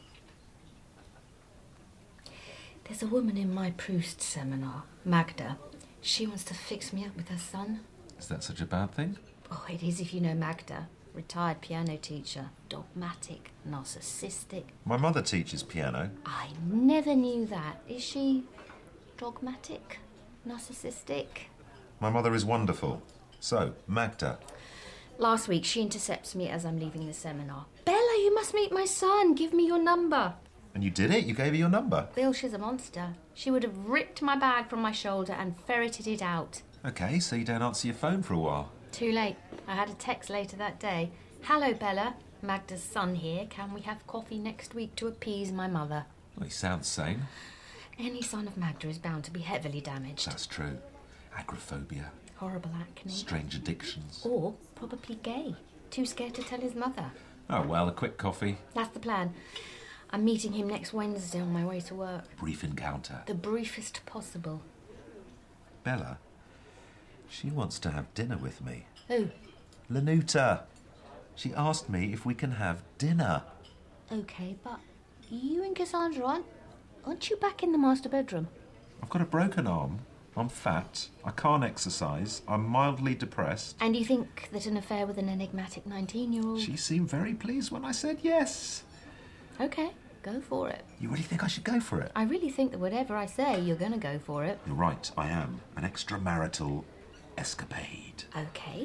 There's a woman in my Proust seminar, Magda. She wants to fix me up with her son. Is that such a bad thing? Oh, it is if you know Magda. Retired piano teacher. Dogmatic, narcissistic. My mother teaches piano. I never knew that. Is she dogmatic, narcissistic? My mother is wonderful. So, Magda. Last week, she intercepts me as I'm leaving the seminar. Bella, you must meet my son. Give me your number. And you did it? You gave her your number? Bill, she's a monster. She would have ripped my bag from my shoulder and ferreted it out. OK, so you don't answer your phone for a while. Too late. I had a text later that day. Hello, Bella. Magda's son here. Can we have coffee next week to appease my mother? Well, he sounds sane. Any son of Magda is bound to be heavily damaged. That's true. Agoraphobia. Horrible acne. Strange addictions. Or probably gay. Too scared to tell his mother. Oh, well, a quick coffee. That's the plan. I'm meeting him next Wednesday on my way to work. Brief encounter. The briefest possible. Bella, she wants to have dinner with me. Who? Lenuta. She asked me if we can have dinner. OK, but you and Cassandra aren't you back in the master bedroom? I've got a broken arm. I'm fat. I can't exercise. I'm mildly depressed. And you think that an affair with an enigmatic 19-year-old... She seemed very pleased when I said yes. OK, go for it. You really think I should go for it? I really think that whatever I say, you're going to go for it. You're right, I am. An extramarital escapade. OK.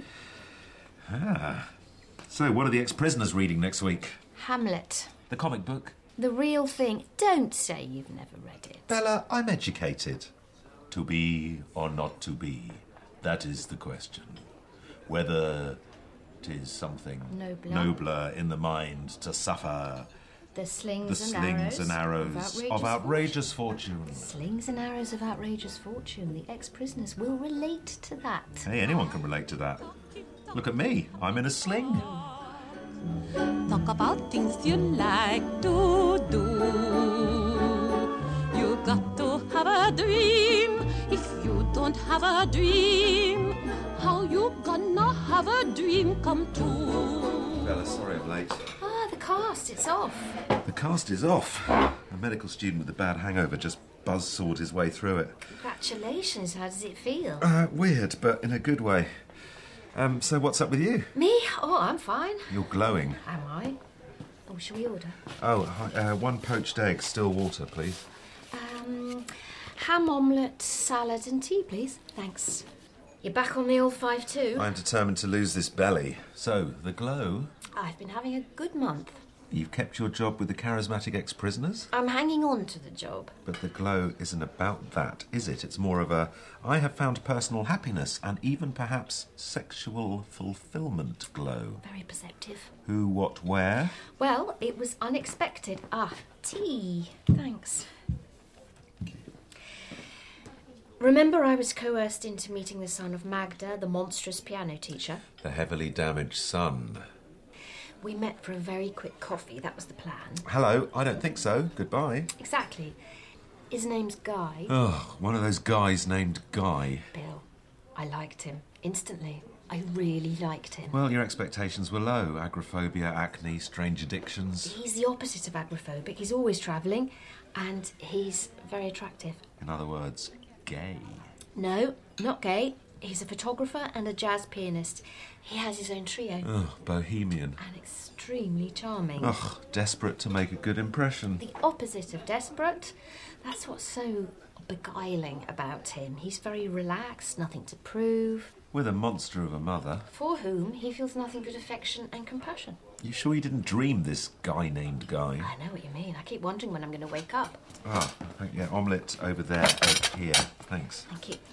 So, what are the ex-prisoners reading next week? Hamlet. The comic book? The real thing. Don't say you've never read it. Bella, I'm educated. To be or not to be, that is the question. Whether 'tis something nobler in the mind to suffer The slings, the slings and arrows of outrageous fortune. Slings and arrows of outrageous fortune. The ex-prisoners will relate to that. Hey, anyone can relate to that. Look at me. I'm in a sling. Talk about things you like to do. You got to have a dream. If you don't have a dream, how you gonna have a dream come true? Bella, sorry I'm late. Ah, the cast, it's off. The cast is off. A medical student with a bad hangover just buzzsawed his way through it. Congratulations, how does it feel? Weird, but in a good way. So what's up with you? Me? Oh, I'm fine. You're glowing. Am I? Oh, shall we order? Oh, hi, 1 poached egg, still water, please. Ham omelette, salad and tea, please. Thanks. You're back on the old 5-2? I'm determined to lose this belly. So, the glow? I've been having a good month. You've kept your job with the charismatic ex-prisoners? I'm hanging on to the job. But the glow isn't about that, is it? It's more of a, I have found personal happiness and even perhaps sexual fulfilment glow. Very perceptive. Who, what, where? Well, it was unexpected. Ah, tea. Thanks. Remember I was coerced into meeting the son of Magda, the monstrous piano teacher? The heavily damaged son. We met for a very quick coffee, that was the plan. Hello, I don't think so. Goodbye. Exactly. His name's Guy. Oh, one of those guys named Guy. Bill, I liked him. Instantly. I really liked him. Well, your expectations were low. Agoraphobia, acne, strange addictions. He's the opposite of agoraphobic. He's always travelling, and he's very attractive. In other words, gay. No, not gay. He's a photographer and a jazz pianist. He has his own trio. Oh, bohemian. And extremely charming. Oh, desperate to make a good impression. The opposite of desperate. That's what's so beguiling about him. He's very relaxed, nothing to prove. With a monster of a mother. For whom he feels nothing but affection and compassion. You sure you didn't dream this guy named Guy? I know what you mean. I keep wondering when I'm going to wake up. Ah, yeah, omelette over there, egg here. Thanks. Thank you.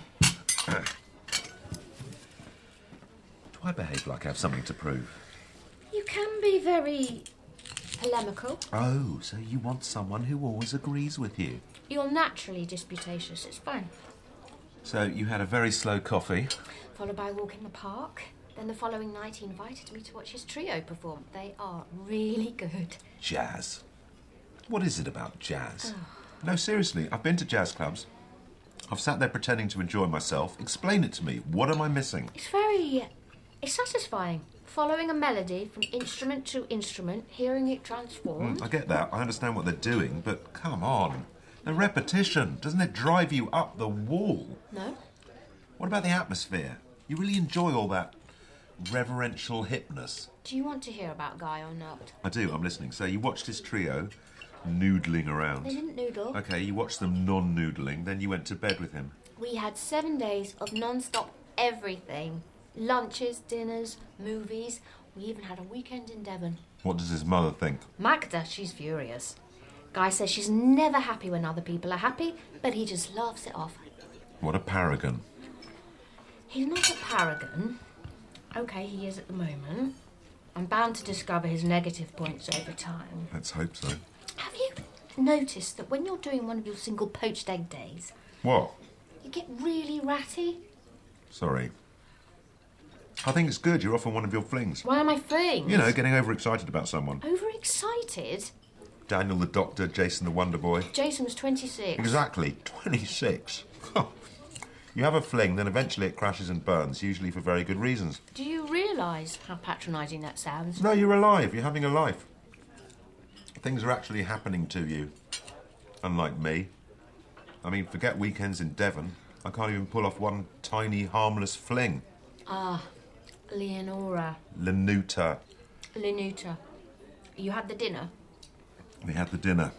Do I behave like I have something to prove? You can be very polemical. Oh, so you want someone who always agrees with you? You're naturally disputatious. It's fine. So you had a very slow coffee. Followed by a walk in the park. Then the following night he invited me to watch his trio perform. They are really good. Jazz. What is it about jazz? No, seriously, I've been to jazz clubs. I've sat there pretending to enjoy myself. Explain it to me. What am I missing? It's satisfying. Following a melody from instrument to instrument, hearing it transform. I get that. I understand what they're doing, but come on. The repetition, doesn't it drive you up the wall? No. What about the atmosphere? You really enjoy all that reverential hipness? Do you want to hear about Guy or not? I do, I'm listening. So you watched his trio noodling around. They didn't noodle. Okay, you watched them non-noodling, then you went to bed with him. We had 7 days of non-stop everything. Lunches, dinners, movies. We even had a weekend in Devon. What does his mother think? Magda, she's furious. Guy says she's never happy when other people are happy, but he just laughs it off. What a paragon. He's not a paragon. OK, he is at the moment. I'm bound to discover his negative points over time. Let's hope so. Have you noticed that when you're doing one of your single poached egg days... What? You get really ratty? Sorry. I think it's good you're off on one of your flings. Why am I flings? You know, getting overexcited about someone. Overexcited? Daniel the Doctor, Jason the Wonder Boy. Jason was 26. Exactly, 26. You have a fling, then eventually it crashes and burns, usually for very good reasons. Do you realise how patronising that sounds? No, you're alive. You're having a life. Things are actually happening to you. Unlike me. I mean, forget weekends in Devon. I can't even pull off one tiny, harmless fling. Ah, Leonora. Lenuta. Lenuta. You had the dinner? We had the dinner.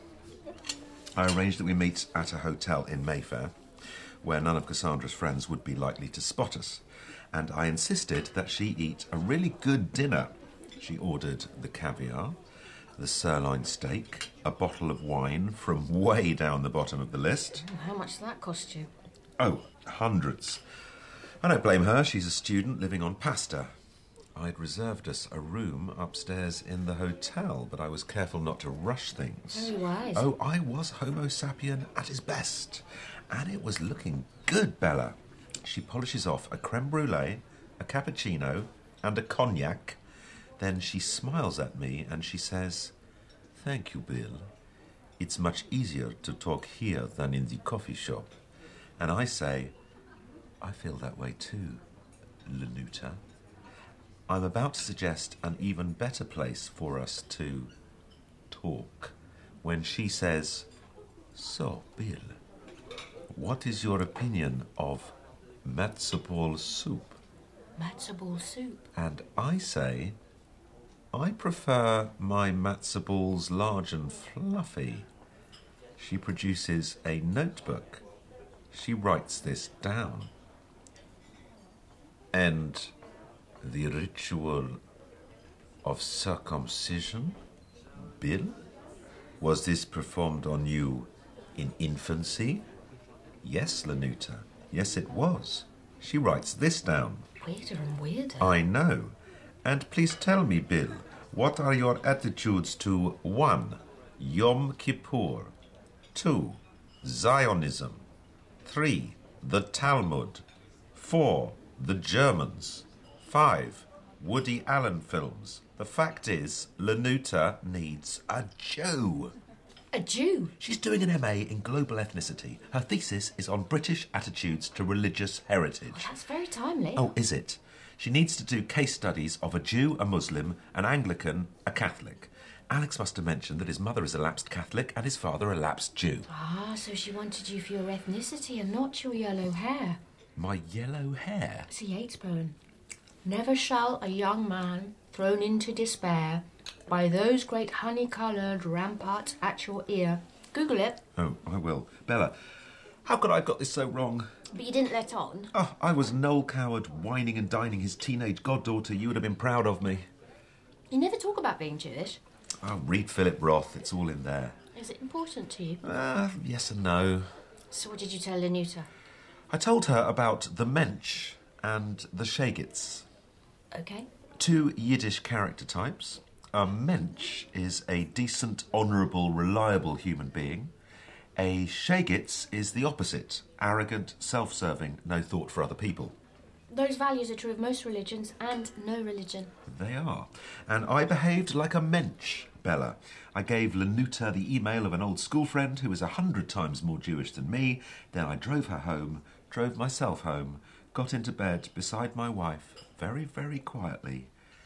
I arranged that we meet at a hotel in Mayfair, where none of Cassandra's friends would be likely to spot us. And I insisted that she eat a really good dinner. She ordered the caviar, the sirloin steak, a bottle of wine from way down the bottom of the list. How much did that cost you? Oh, hundreds. I don't blame her. She's a student living on pasta. I'd reserved us a room upstairs in the hotel, but I was careful not to rush things. Very wise. Oh, I was Homo sapien at his best. And it was looking good, Bella. She polishes off a creme brulee, a cappuccino, and a cognac. Then she smiles at me and she says, "Thank you, Bill. It's much easier to talk here than in the coffee shop." And I say, "I feel that way too, Lanuta. I'm about to suggest an even better place for us to talk," when she says, "So, Bill, what is your opinion of matzo ball soup?" Matzo ball soup. And I say, "I prefer my matzo balls large and fluffy." She produces a notebook. She writes this down. "And the ritual of circumcision, Bill? Was this performed on you in infancy?" "Yes, Lanuta. Yes, it was." She writes this down. Weirder and weirder. I know. "And please tell me, Bill, what are your attitudes to 1. Yom Kippur, 2. Zionism, 3. the Talmud, 4. the Germans, 5. Woody Allen films. The fact is, Lanuta needs a Jew." A Jew? She's doing an MA in global ethnicity. Her thesis is on British attitudes to religious heritage. Oh, that's very timely. Oh, is it? She needs to do case studies of a Jew, a Muslim, an Anglican, a Catholic. Alex must have mentioned that his mother is a lapsed Catholic and his father a lapsed Jew. Ah, so she wanted you for your ethnicity and not your yellow hair. My yellow hair? It's a Yeats poem. "Never shall a young man, thrown into despair by those great honey-coloured ramparts at your ear." Google it. Oh, I will. Bella, how could I have got this so wrong? But you didn't let on. Oh, I was Noel Coward whining and dining his teenage goddaughter. You would have been proud of me. You never talk about being Jewish. Oh, read Philip Roth. It's all in there. Is it important to you? Yes and no. So what did you tell Lanuta? I told her about the Mensch and the Shagits. Okay. 2 Yiddish character types. A Mensch is a decent, honourable, reliable human being. A Shagits is the opposite. Arrogant, self-serving, no thought for other people. Those values are true of most religions and no religion. They are. And I behaved like a Mensch, Bella. I gave Lanuta the email of an old school friend who is 100 times more Jewish than me. Then I drove her home, drove myself home, got into bed beside my wife, very, very quietly,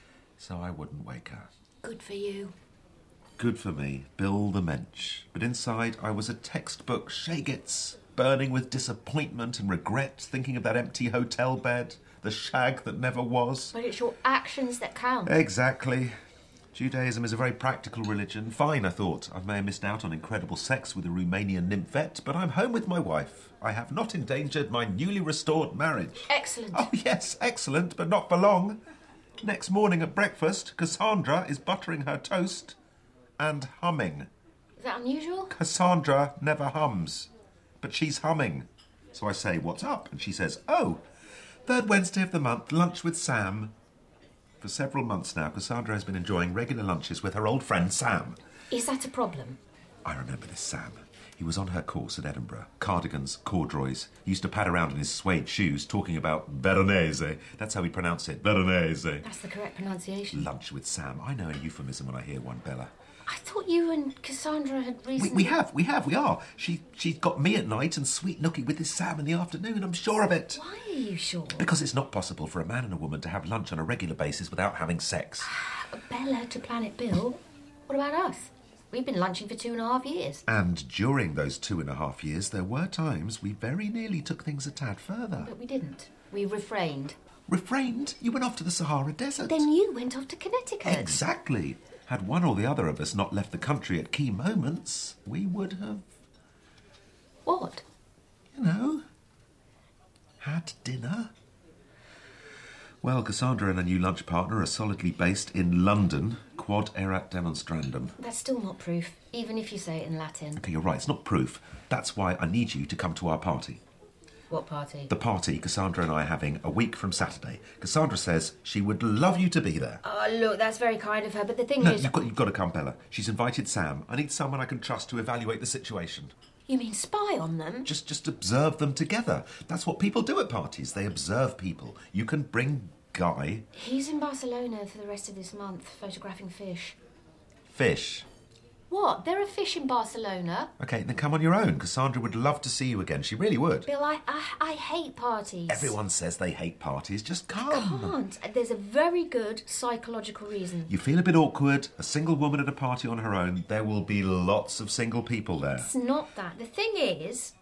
so I wouldn't wake her. Good for you. Good for me, Bill the Mensch. But inside I was a textbook Shagits, burning with disappointment and regret, thinking of that empty hotel bed, the shag that never was. But it's your actions that count. Exactly. Judaism is a very practical religion. Fine, I thought. I may have missed out on incredible sex with a Romanian nymphette, but I'm home with my wife. I have not endangered my newly restored marriage. Excellent. Oh, yes, excellent, but not for long. Next morning at breakfast, Cassandra is buttering her toast and humming. Is that unusual? Cassandra never hums, but she's humming. So I say, "What's up?" And she says, "Oh, 3rd Wednesday of the month, lunch with Sam." For several months now, Cassandra has been enjoying regular lunches with her old friend Sam. Is that a problem? I remember this Sam. He was on her course at Edinburgh. Cardigans, corduroys. He used to pad around in his suede shoes talking about Veronese. That's how he pronounced it, Veronese. That's the correct pronunciation. Lunch with Sam. I know a euphemism when I hear one, Bella. I thought you and Cassandra had recently... We are. She's got me at night and Sweet Nookie with this Sam in the afternoon, I'm sure of it. Why are you sure? Because it's not possible for a man and a woman to have lunch on a regular basis without having sex. Bella to Planet Bill. What about us? We've been lunching for 2.5 years. And during those 2.5 years, there were times we very nearly took things a tad further. But we didn't. We refrained. Refrained? You went off to the Sahara Desert. Then you went off to Connecticut. Exactly. Had one or the other of us not left the country at key moments, we would have... What? You know, had dinner. Well, Cassandra and her new lunch partner are solidly based in London, quod erat demonstrandum. That's still not proof, even if you say it in Latin. OK, you're right, it's not proof. That's why I need you to come to our party. What party? The party Cassandra and I are having a week from Saturday. Cassandra says she would love you to be there. Oh, look, that's very kind of her, but the thing No, is... you've got to come, Bella. She's invited Sam. I need someone I can trust to evaluate the situation. You mean spy on them? Just observe them together. That's what people do at parties. They observe people. You can bring Guy. He's in Barcelona for the rest of this month, photographing fish. Fish. What? There are fish in Barcelona? OK, then come on your own. Cassandra would love to see you again. She really would. Bill, I hate parties. Everyone says they hate parties. Just come. Can't. There's a very good psychological reason. You feel a bit awkward, a single woman at a party on her own, there will be lots of single people there. It's not that. The thing is,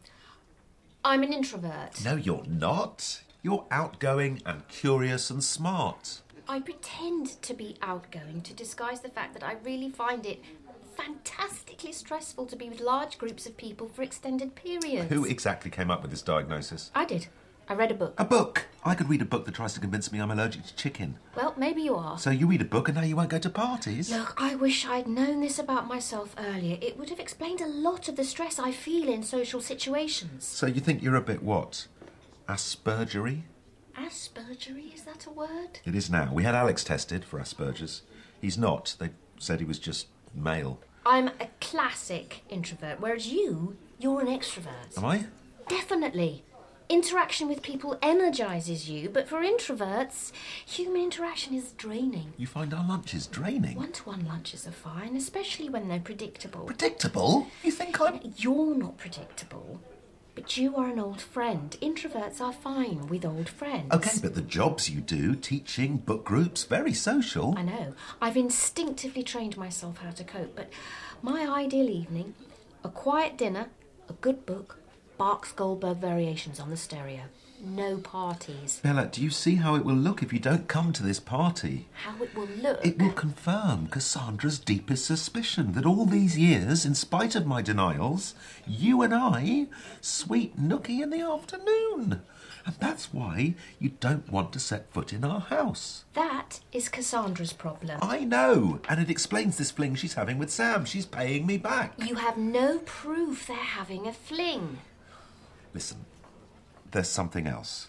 I'm an introvert. No, you're not. You're outgoing and curious and smart. I pretend to be outgoing to disguise the fact that I really find it fantastically stressful to be with large groups of people for extended periods. Who exactly came up with this diagnosis? I did. I read a book. A book? I could read a book that tries to convince me I'm allergic to chicken. Well, maybe you are. So you read a book and now you won't go to parties? Look, I wish I'd known this about myself earlier. It would have explained a lot of the stress I feel in social situations. So you think you're a bit what? Aspergery? Aspergery, is that a word? It is now. We had Alex tested for Asperger's. He's not. They said he was just male. I'm a classic introvert, whereas you're an extrovert. Am I? Definitely. Interaction with people energises you, but for introverts, human interaction is draining. You find our lunches draining? One-to-one lunches are fine, especially when they're predictable. Predictable? You think I'm... You're not predictable, but you are an old friend. Introverts are fine with old friends. OK, but the jobs you do, teaching, book groups, very social. I know. I've instinctively trained myself how to cope, but my ideal evening, a quiet dinner, a good book, Bach's Goldberg Variations on the stereo. No parties. Bella, do you see how it will look if you don't come to this party? How it will look? It will confirm Cassandra's deepest suspicion that all these years, in spite of my denials, you and I, sweet nookie in the afternoon. And that's why you don't want to set foot in our house. That is Cassandra's problem. I know, and it explains this fling she's having with Sam. She's paying me back. You have no proof they're having a fling. Listen, there's something else.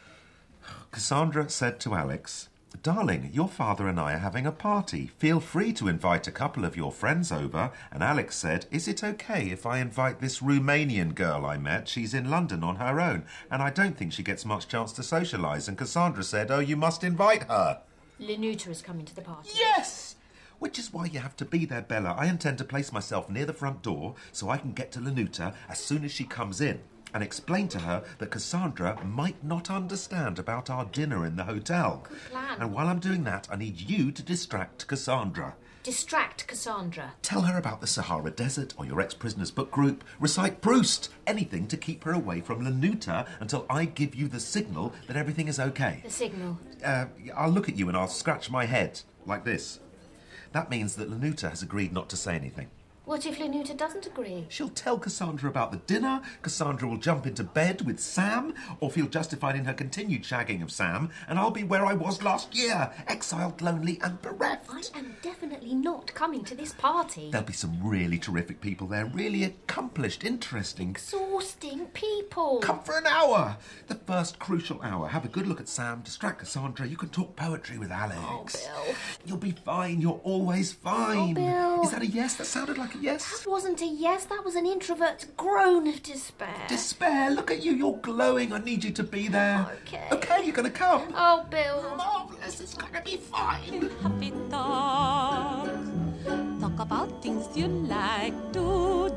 Cassandra said to Alex, "Darling, your father and I are having a party. Feel free to invite a couple of your friends over." And Alex said, "Is it okay if I invite this Romanian girl I met? She's in London on her own, and I don't think she gets much chance to socialise." And Cassandra said, "Oh, you must invite her." Lenuta is coming to the party. Yes! Which is why you have to be there, Bella. I intend to place myself near the front door so I can get to Lenuta as soon as she comes in and explain to her that Cassandra might not understand about our dinner in the hotel. Good plan. And while I'm doing that, I need you to distract Cassandra. Distract Cassandra. Tell her about the Sahara Desert or your ex-prisoners book group. Recite Proust. Anything to keep her away from Lenuta until I give you the signal that everything is okay. The signal. I'll look at you and I'll scratch my head, like this. That means that Lenuta has agreed not to say anything. What if Lenuta doesn't agree? She'll tell Cassandra about the dinner, Cassandra will jump into bed with Sam, or feel justified in her continued shagging of Sam, and I'll be where I was last year, exiled, lonely and bereft. I am definitely not coming to this party. There'll be some really terrific people there, really accomplished, interesting... Exhausting people. Come for an hour! The first crucial hour. Have a good look at Sam, distract Cassandra, you can talk poetry with Alex. Oh, Bill. You'll be fine, you're always fine. Oh, Bill. Is that a yes? That sounded like a yes. That wasn't a yes, that was an introvert's groan of despair. Despair, look at you, you're glowing. I need you to be there. Okay. Okay, you're going to come. Oh, Bill. Marvellous, it's going to be fine. Happy talk. Talk about things you like to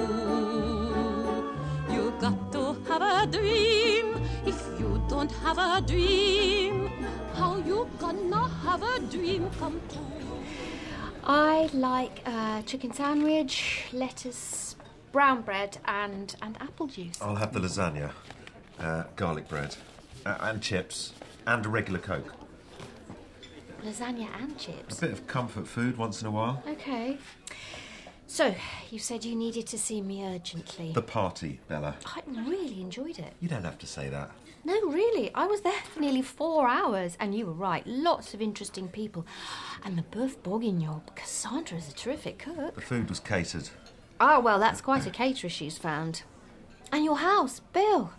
do. You got to have a dream. If you don't have a dream, how you gonna have a dream come true? I like chicken sandwich, lettuce, brown bread and apple juice. I'll have the lasagna, garlic bread, and chips, and a regular Coke. Lasagna and A chips. bit of comfort food once in a while. Okay. So, you said you needed to see me urgently. The party, Bella. I really enjoyed it. You don't have to say that. No, really. I was there for nearly 4 hours, and you were right. Lots of interesting people. And the Boeuf Bourguignon. Cassandra's a terrific cook. The food was catered. Oh, well, that's quite a caterer she's found. And your house, Bill.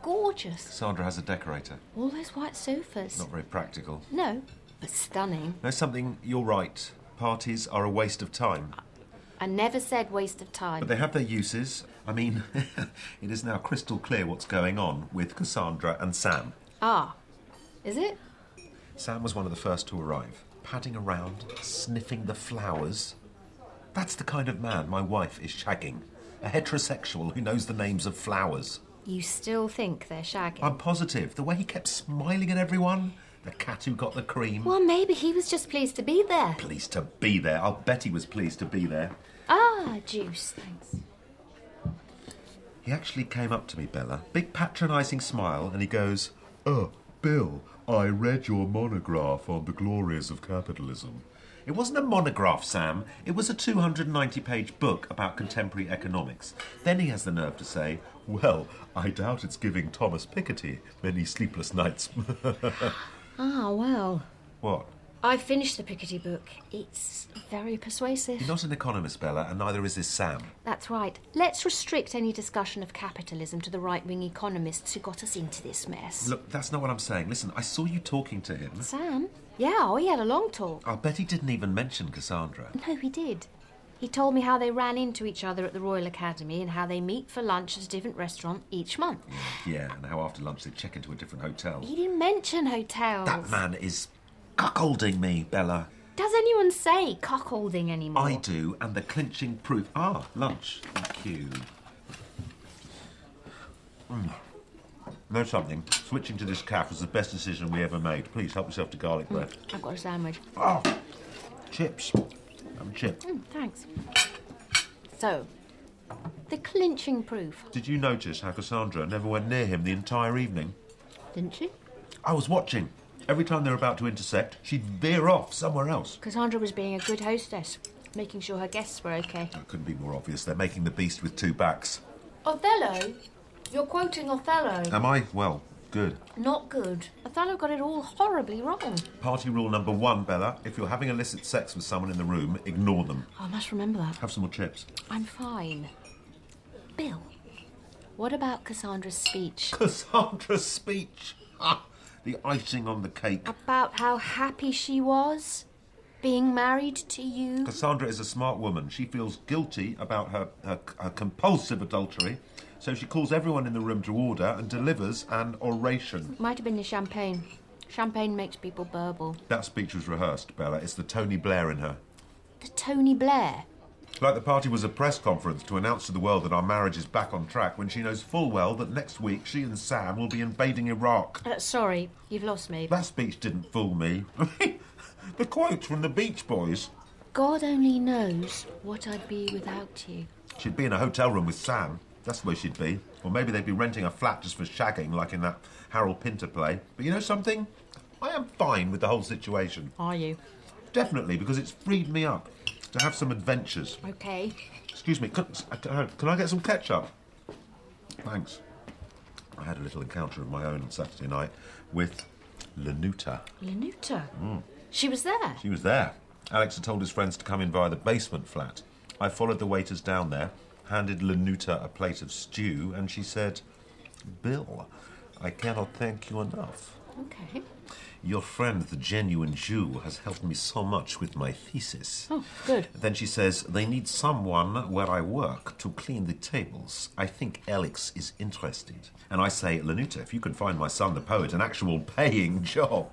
gorgeous. Cassandra has a decorator. All those white sofas. Not very practical. No, but stunning. Know something? You're right. Parties are a waste of time. I never said waste of time. But they have their uses. I mean, it is now crystal clear what's going on with Cassandra and Sam. Ah, is it? Sam was one of the first to arrive, padding around, sniffing the flowers. That's the kind of man my wife is shagging. A heterosexual who knows the names of flowers. You still think they're shagging? I'm positive. The way he kept smiling at everyone. The cat who got the cream. Well, maybe he was just pleased to be there. Pleased to be there. I'll bet he was pleased to be there. Ah, juice, thanks. He actually came up to me, Bella, big patronising smile, and he goes, "Oh, Bill, I read your monograph on the glories of capitalism." It wasn't a monograph, Sam. It was a 290-page book about contemporary economics. Then he has the nerve to say, "Well, I doubt it's giving Thomas Piketty many sleepless nights." Ah, well. What? I finished the Piketty book. It's very persuasive. You're not an economist, Bella, and neither is this Sam. That's right. Let's restrict any discussion of capitalism to the right-wing economists who got us into this mess. Look, that's not what I'm saying. Listen, I saw you talking to him. Sam? Yeah, we had a long talk. I'll bet he didn't even mention Cassandra. No, he did. He told me how they ran into each other at the Royal Academy and how they meet for lunch at a different restaurant each month. Yeah, and how after lunch they check into a different hotel. He didn't mention hotels. That man is cuckolding me, Bella. Does anyone say cuckolding anymore? I do, and the clinching proof. Ah, lunch. Thank you. Know something? Switching to this calf was the best decision we ever made. Please help yourself to garlic bread. I've got a sandwich. Oh, chips. Have a chip. Thanks. So, the clinching proof. Did you notice how Cassandra never went near him the entire evening? Didn't she? I was watching. Every time they were about to intersect, she'd veer off somewhere else. Cassandra was being a good hostess, making sure her guests were okay. It couldn't be more obvious. They're making the beast with two backs. Othello? You're quoting Othello. Am I? Well, good. Not good. Othello got it all horribly wrong. Party rule number 1, Bella. If you're having illicit sex with someone in the room, ignore them. I must remember that. Have some more chips. I'm fine. Bill, what about Cassandra's speech? Cassandra's speech. Ah, the icing on the cake. About how happy she was being married to you? Cassandra is a smart woman. She feels guilty about her compulsive adultery, so she calls everyone in the room to order and delivers an oration. Might have been the champagne. Champagne makes people burble. That speech was rehearsed, Bella. It's the Tony Blair in her. The Tony Blair? Like the party was a press conference to announce to the world that our marriage is back on track when she knows full well that next week she and Sam will be invading Iraq. Sorry, you've lost me. That speech didn't fool me. The quote from the Beach Boys. God only knows what I'd be without you. She'd be in a hotel room with Sam. That's where she'd be. Or maybe they'd be renting a flat just for shagging, like in that Harold Pinter play. But you know something? I am fine with the whole situation. Are you? Definitely, because it's freed me up to have some adventures. Okay. Excuse me, can I get some ketchup? Thanks. I had a little encounter of my own on Saturday night with Lanuta. Lanuta? She was there? She was there. Alex had told his friends to come in via the basement flat. I followed the waiters down there, handed Lanuta a plate of stew, and she said, "Bill, I cannot thank you enough. Okay. Your friend, the genuine Jew, has helped me so much with my thesis." Oh, good. Then she says, "They need someone where I work to clean the tables. I think Alex is interested." And I say, "Lanuta, if you can find my son, the poet, an actual paying job,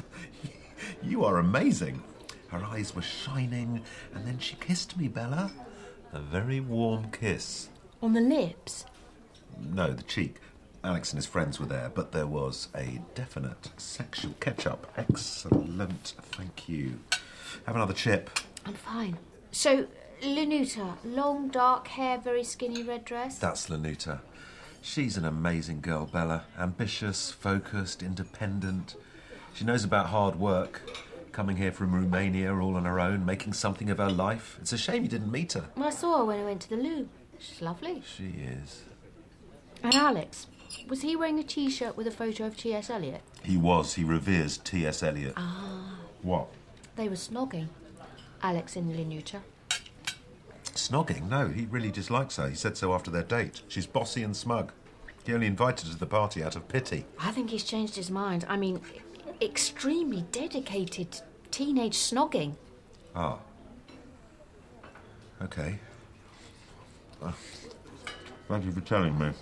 you are amazing." Her eyes were shining, and then she kissed me, Bella. A very warm kiss. On the lips? No, the cheek. Alex and his friends were there, but there was a definite sexual catch-up. Excellent, thank you. Have another chip. I'm fine. So, Lanuta, long dark hair, very skinny red dress? That's Lanuta. She's an amazing girl, Bella. Ambitious, focused, independent. She knows about hard work. Coming here from Romania all on her own, making something of her life. It's a shame you didn't meet her. Well, I saw her when I went to the loo. She's lovely. She is. And Alex, was he wearing a T-shirt with a photo of T.S. Eliot? He was. He reveres T.S. Eliot. Ah. What? They were snogging. Alex and Lanuta. Snogging? No, he really dislikes her. He said so after their date. She's bossy and smug. He only invited us to the party out of pity. I think he's changed his mind. I mean, extremely dedicated to teenage snogging. Ah. OK. Thank you for telling me.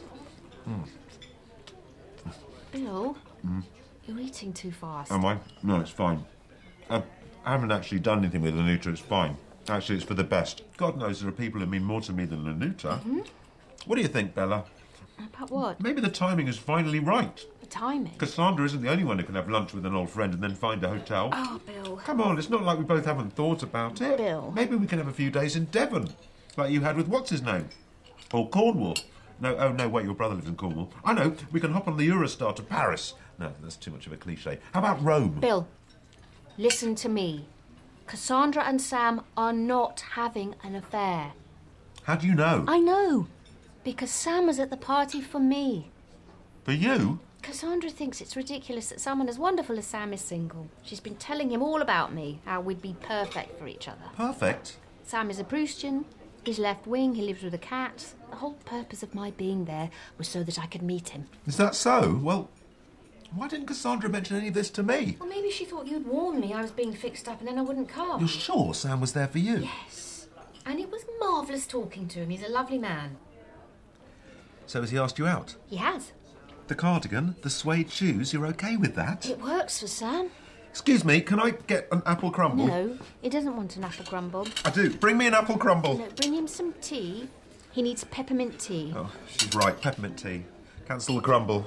Bill, you're eating too fast. Am I? No, it's fine. I haven't actually done anything with Lanuta, it's fine. Actually, it's for the best. God knows there are people who mean more to me than Lanuta. What do you think, Bella? About what? Maybe the timing is finally right. The timing? Cassandra isn't the only one who can have lunch with an old friend and then find a hotel. Oh, Bill. Come on, it's not like we both haven't thought about it. Bill. Maybe we can have a few days in Devon, like you had with what's-his-name? Or Cornwall. No, oh no, wait, your brother lives in Cornwall. I know, we can hop on the Eurostar to Paris. No, that's too much of a cliché. How about Rome? Bill, listen to me. Cassandra and Sam are not having an affair. How do you know? I know, because Sam was at the party for me. For you? Cassandra thinks it's ridiculous that someone as wonderful as Sam is single. She's been telling him all about me, how we'd be perfect for each other. Perfect. Sam is a Proustian. He's left wing, he lives with a cat. The whole purpose of my being there was so that I could meet him. Is that so? Well, why didn't Cassandra mention any of this to me? Well, maybe she thought you'd warn me I was being fixed up and then I wouldn't come. You're sure Sam was there for you? Yes. And it was marvellous talking to him. He's a lovely man. So has he asked you out? He has. The cardigan, the suede shoes, you're OK with that? It works for Sam. Excuse me, can I get an apple crumble? No, he doesn't want an apple crumble. I do. Bring me an apple crumble. No, bring him some tea. He needs peppermint tea. Oh, she's right. Peppermint tea. Cancel the crumble.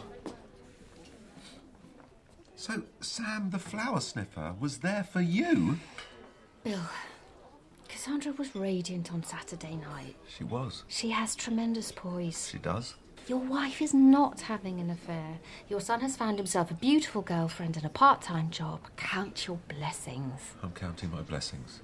So, Sam the flower sniffer was there for you? Bill, Cassandra was radiant on Saturday night. She was. She has tremendous poise. She does. Your wife is not having an affair. Your son has found himself a beautiful girlfriend and a part-time job. Count your blessings. I'm counting my blessings.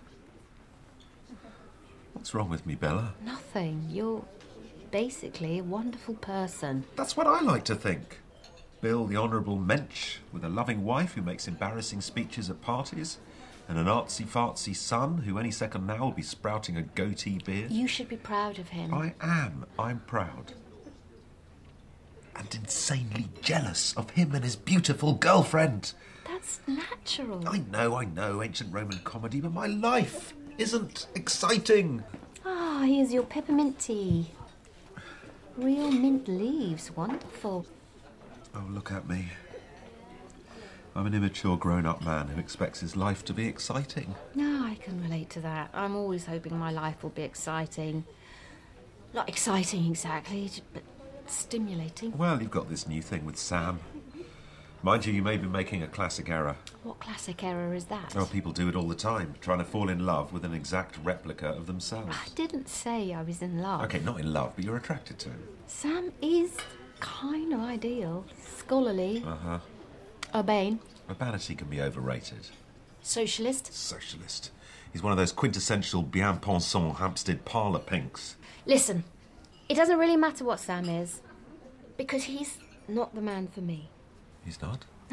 What's wrong with me, Bella? Nothing. You're basically a wonderful person. That's what I like to think. Bill, the Honourable Mensch, with a loving wife who makes embarrassing speeches at parties, and an artsy-fartsy son who any second now will be sprouting a goatee beard. You should be proud of him. I am. I'm proud. And insanely jealous of him and his beautiful girlfriend. That's natural. I know, ancient Roman comedy, but my life isn't exciting. Ah, here's your peppermint tea. Real mint leaves, wonderful. Oh, look at me. I'm an immature grown-up man who expects his life to be exciting. No, I can relate to that. I'm always hoping my life will be exciting. Not exciting exactly, but stimulating. Well, you've got this new thing with Sam. Mind you, you may be making a classic error. What classic error is that? Oh, people do it all the time, trying to fall in love with an exact replica of themselves. I didn't say I was in love. OK, not in love, but you're attracted to him. Sam is kind of ideal. Scholarly. Uh-huh. Urbane. Urbanity can be overrated. Socialist. Socialist. He's one of those quintessential bien-pensant Hampstead parlour pinks. Listen, it doesn't really matter what Sam is, because he's not the man for me. He's not? No.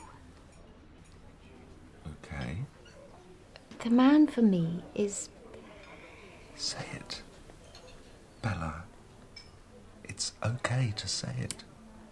OK. The man for me is... Say it. Bella, it's OK to say it.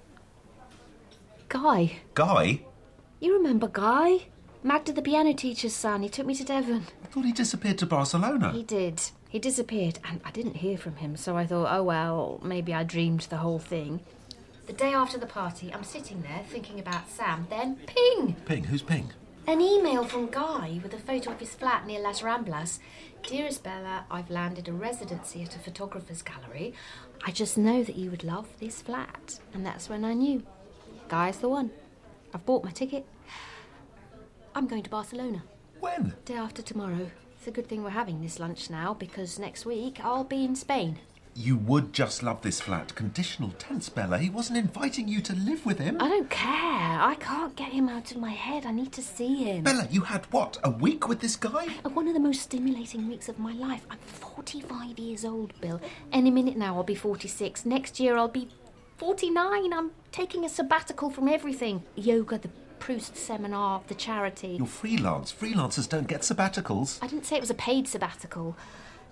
Guy. Guy? You remember Guy? Magda, the piano teacher's son. He took me to Devon. I thought he disappeared to Barcelona. He did. He disappeared, and I didn't hear from him, so I thought, oh well, maybe I dreamed the whole thing. The day after the party, I'm sitting there thinking about Sam, then ping! Ping? Who's Ping? An email from Guy with a photo of his flat near Las Ramblas. Dearest Bella, I've landed a residency at a photographer's gallery. I just know that you would love this flat. And that's when I knew. Guy's the one. I've bought my ticket. I'm going to Barcelona. When? Day after tomorrow. It's a good thing we're having this lunch now, because next week I'll be in Spain. You would just love this flat. Conditional tense, Bella. He wasn't inviting you to live with him. I don't care. I can't get him out of my head. I need to see him. Bella, you had, what, a week with this guy? One of the most stimulating weeks of my life. I'm 45 years old, Bill. Any minute now I'll be 46. Next year I'll be 49. I'm taking a sabbatical from everything. Yoga, the Proust seminar, the charity. You're freelance. Freelancers don't get sabbaticals. I didn't say it was a paid sabbatical.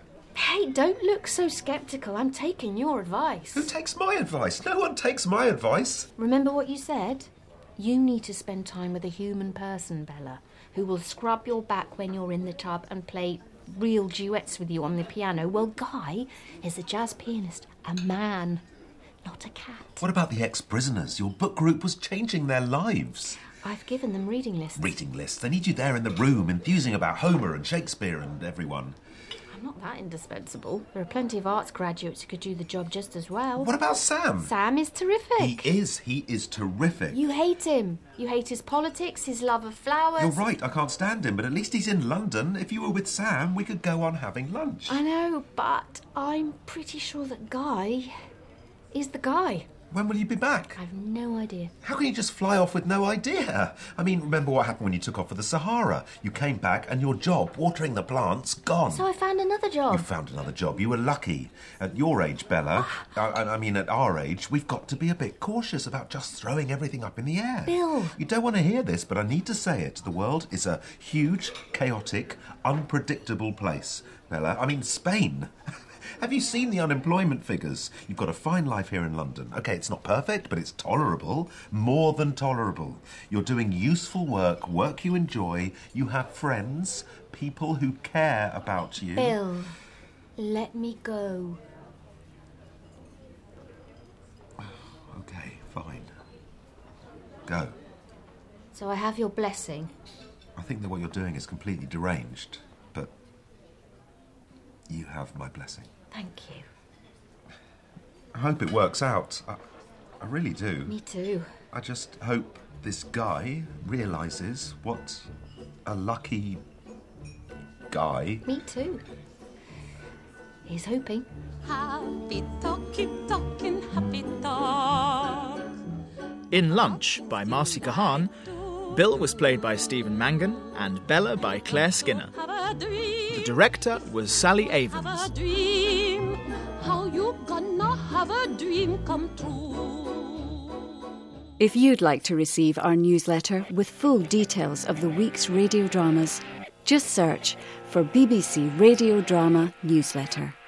Hey, don't look so sceptical. I'm taking your advice. Who takes my advice? No one takes my advice. Remember what you said? You need to spend time with a human person, Bella, who will scrub your back when you're in the tub and play real duets with you on the piano. Well, Guy is a jazz pianist, a man, not a cat. What about the ex-prisoners? Your book group was changing their lives. I've given them reading lists. Reading lists? They need you there in the room, enthusing about Homer and Shakespeare and everyone. I'm not that indispensable. There are plenty of arts graduates who could do the job just as well. What about Sam? Sam is terrific. He is terrific. You hate him. You hate his politics, his love of flowers. You're right, I can't stand him, but at least he's in London. If you were with Sam, we could go on having lunch. I know, but I'm pretty sure that Guy is the guy. When will you be back? I've no idea. How can you just fly off with no idea? I mean, remember what happened when you took off for the Sahara? You came back and your job, watering the plants, gone. So I found another job. You found another job. You were lucky. At your age, Bella, I mean at our age, we've got to be a bit cautious about just throwing everything up in the air. Bill! You don't want to hear this, but I need to say it. The world is a huge, chaotic, unpredictable place. Bella, I mean Spain. Have you seen the unemployment figures? You've got a fine life here in London. OK, it's not perfect, but it's tolerable. More than tolerable. You're doing useful work you enjoy. You have friends, people who care about you. Bill, let me go. OK, fine. Go. So I have your blessing. I think that what you're doing is completely deranged, but you have my blessing. Thank you. I hope it works out. I really do. Me too. I just hope this guy realises what a lucky guy. Me too. He's hoping. Happy talk, keep talking, happy talk. In Lunch by Marcy Kahan, Bill was played by Stephen Mangan and Bella by Claire Skinner. Have a dream. The director was Sally Have Avens. a dream. How you gonna have a dream come true? If you'd like to receive our newsletter with full details of the week's radio dramas, just search for BBC Radio Drama Newsletter.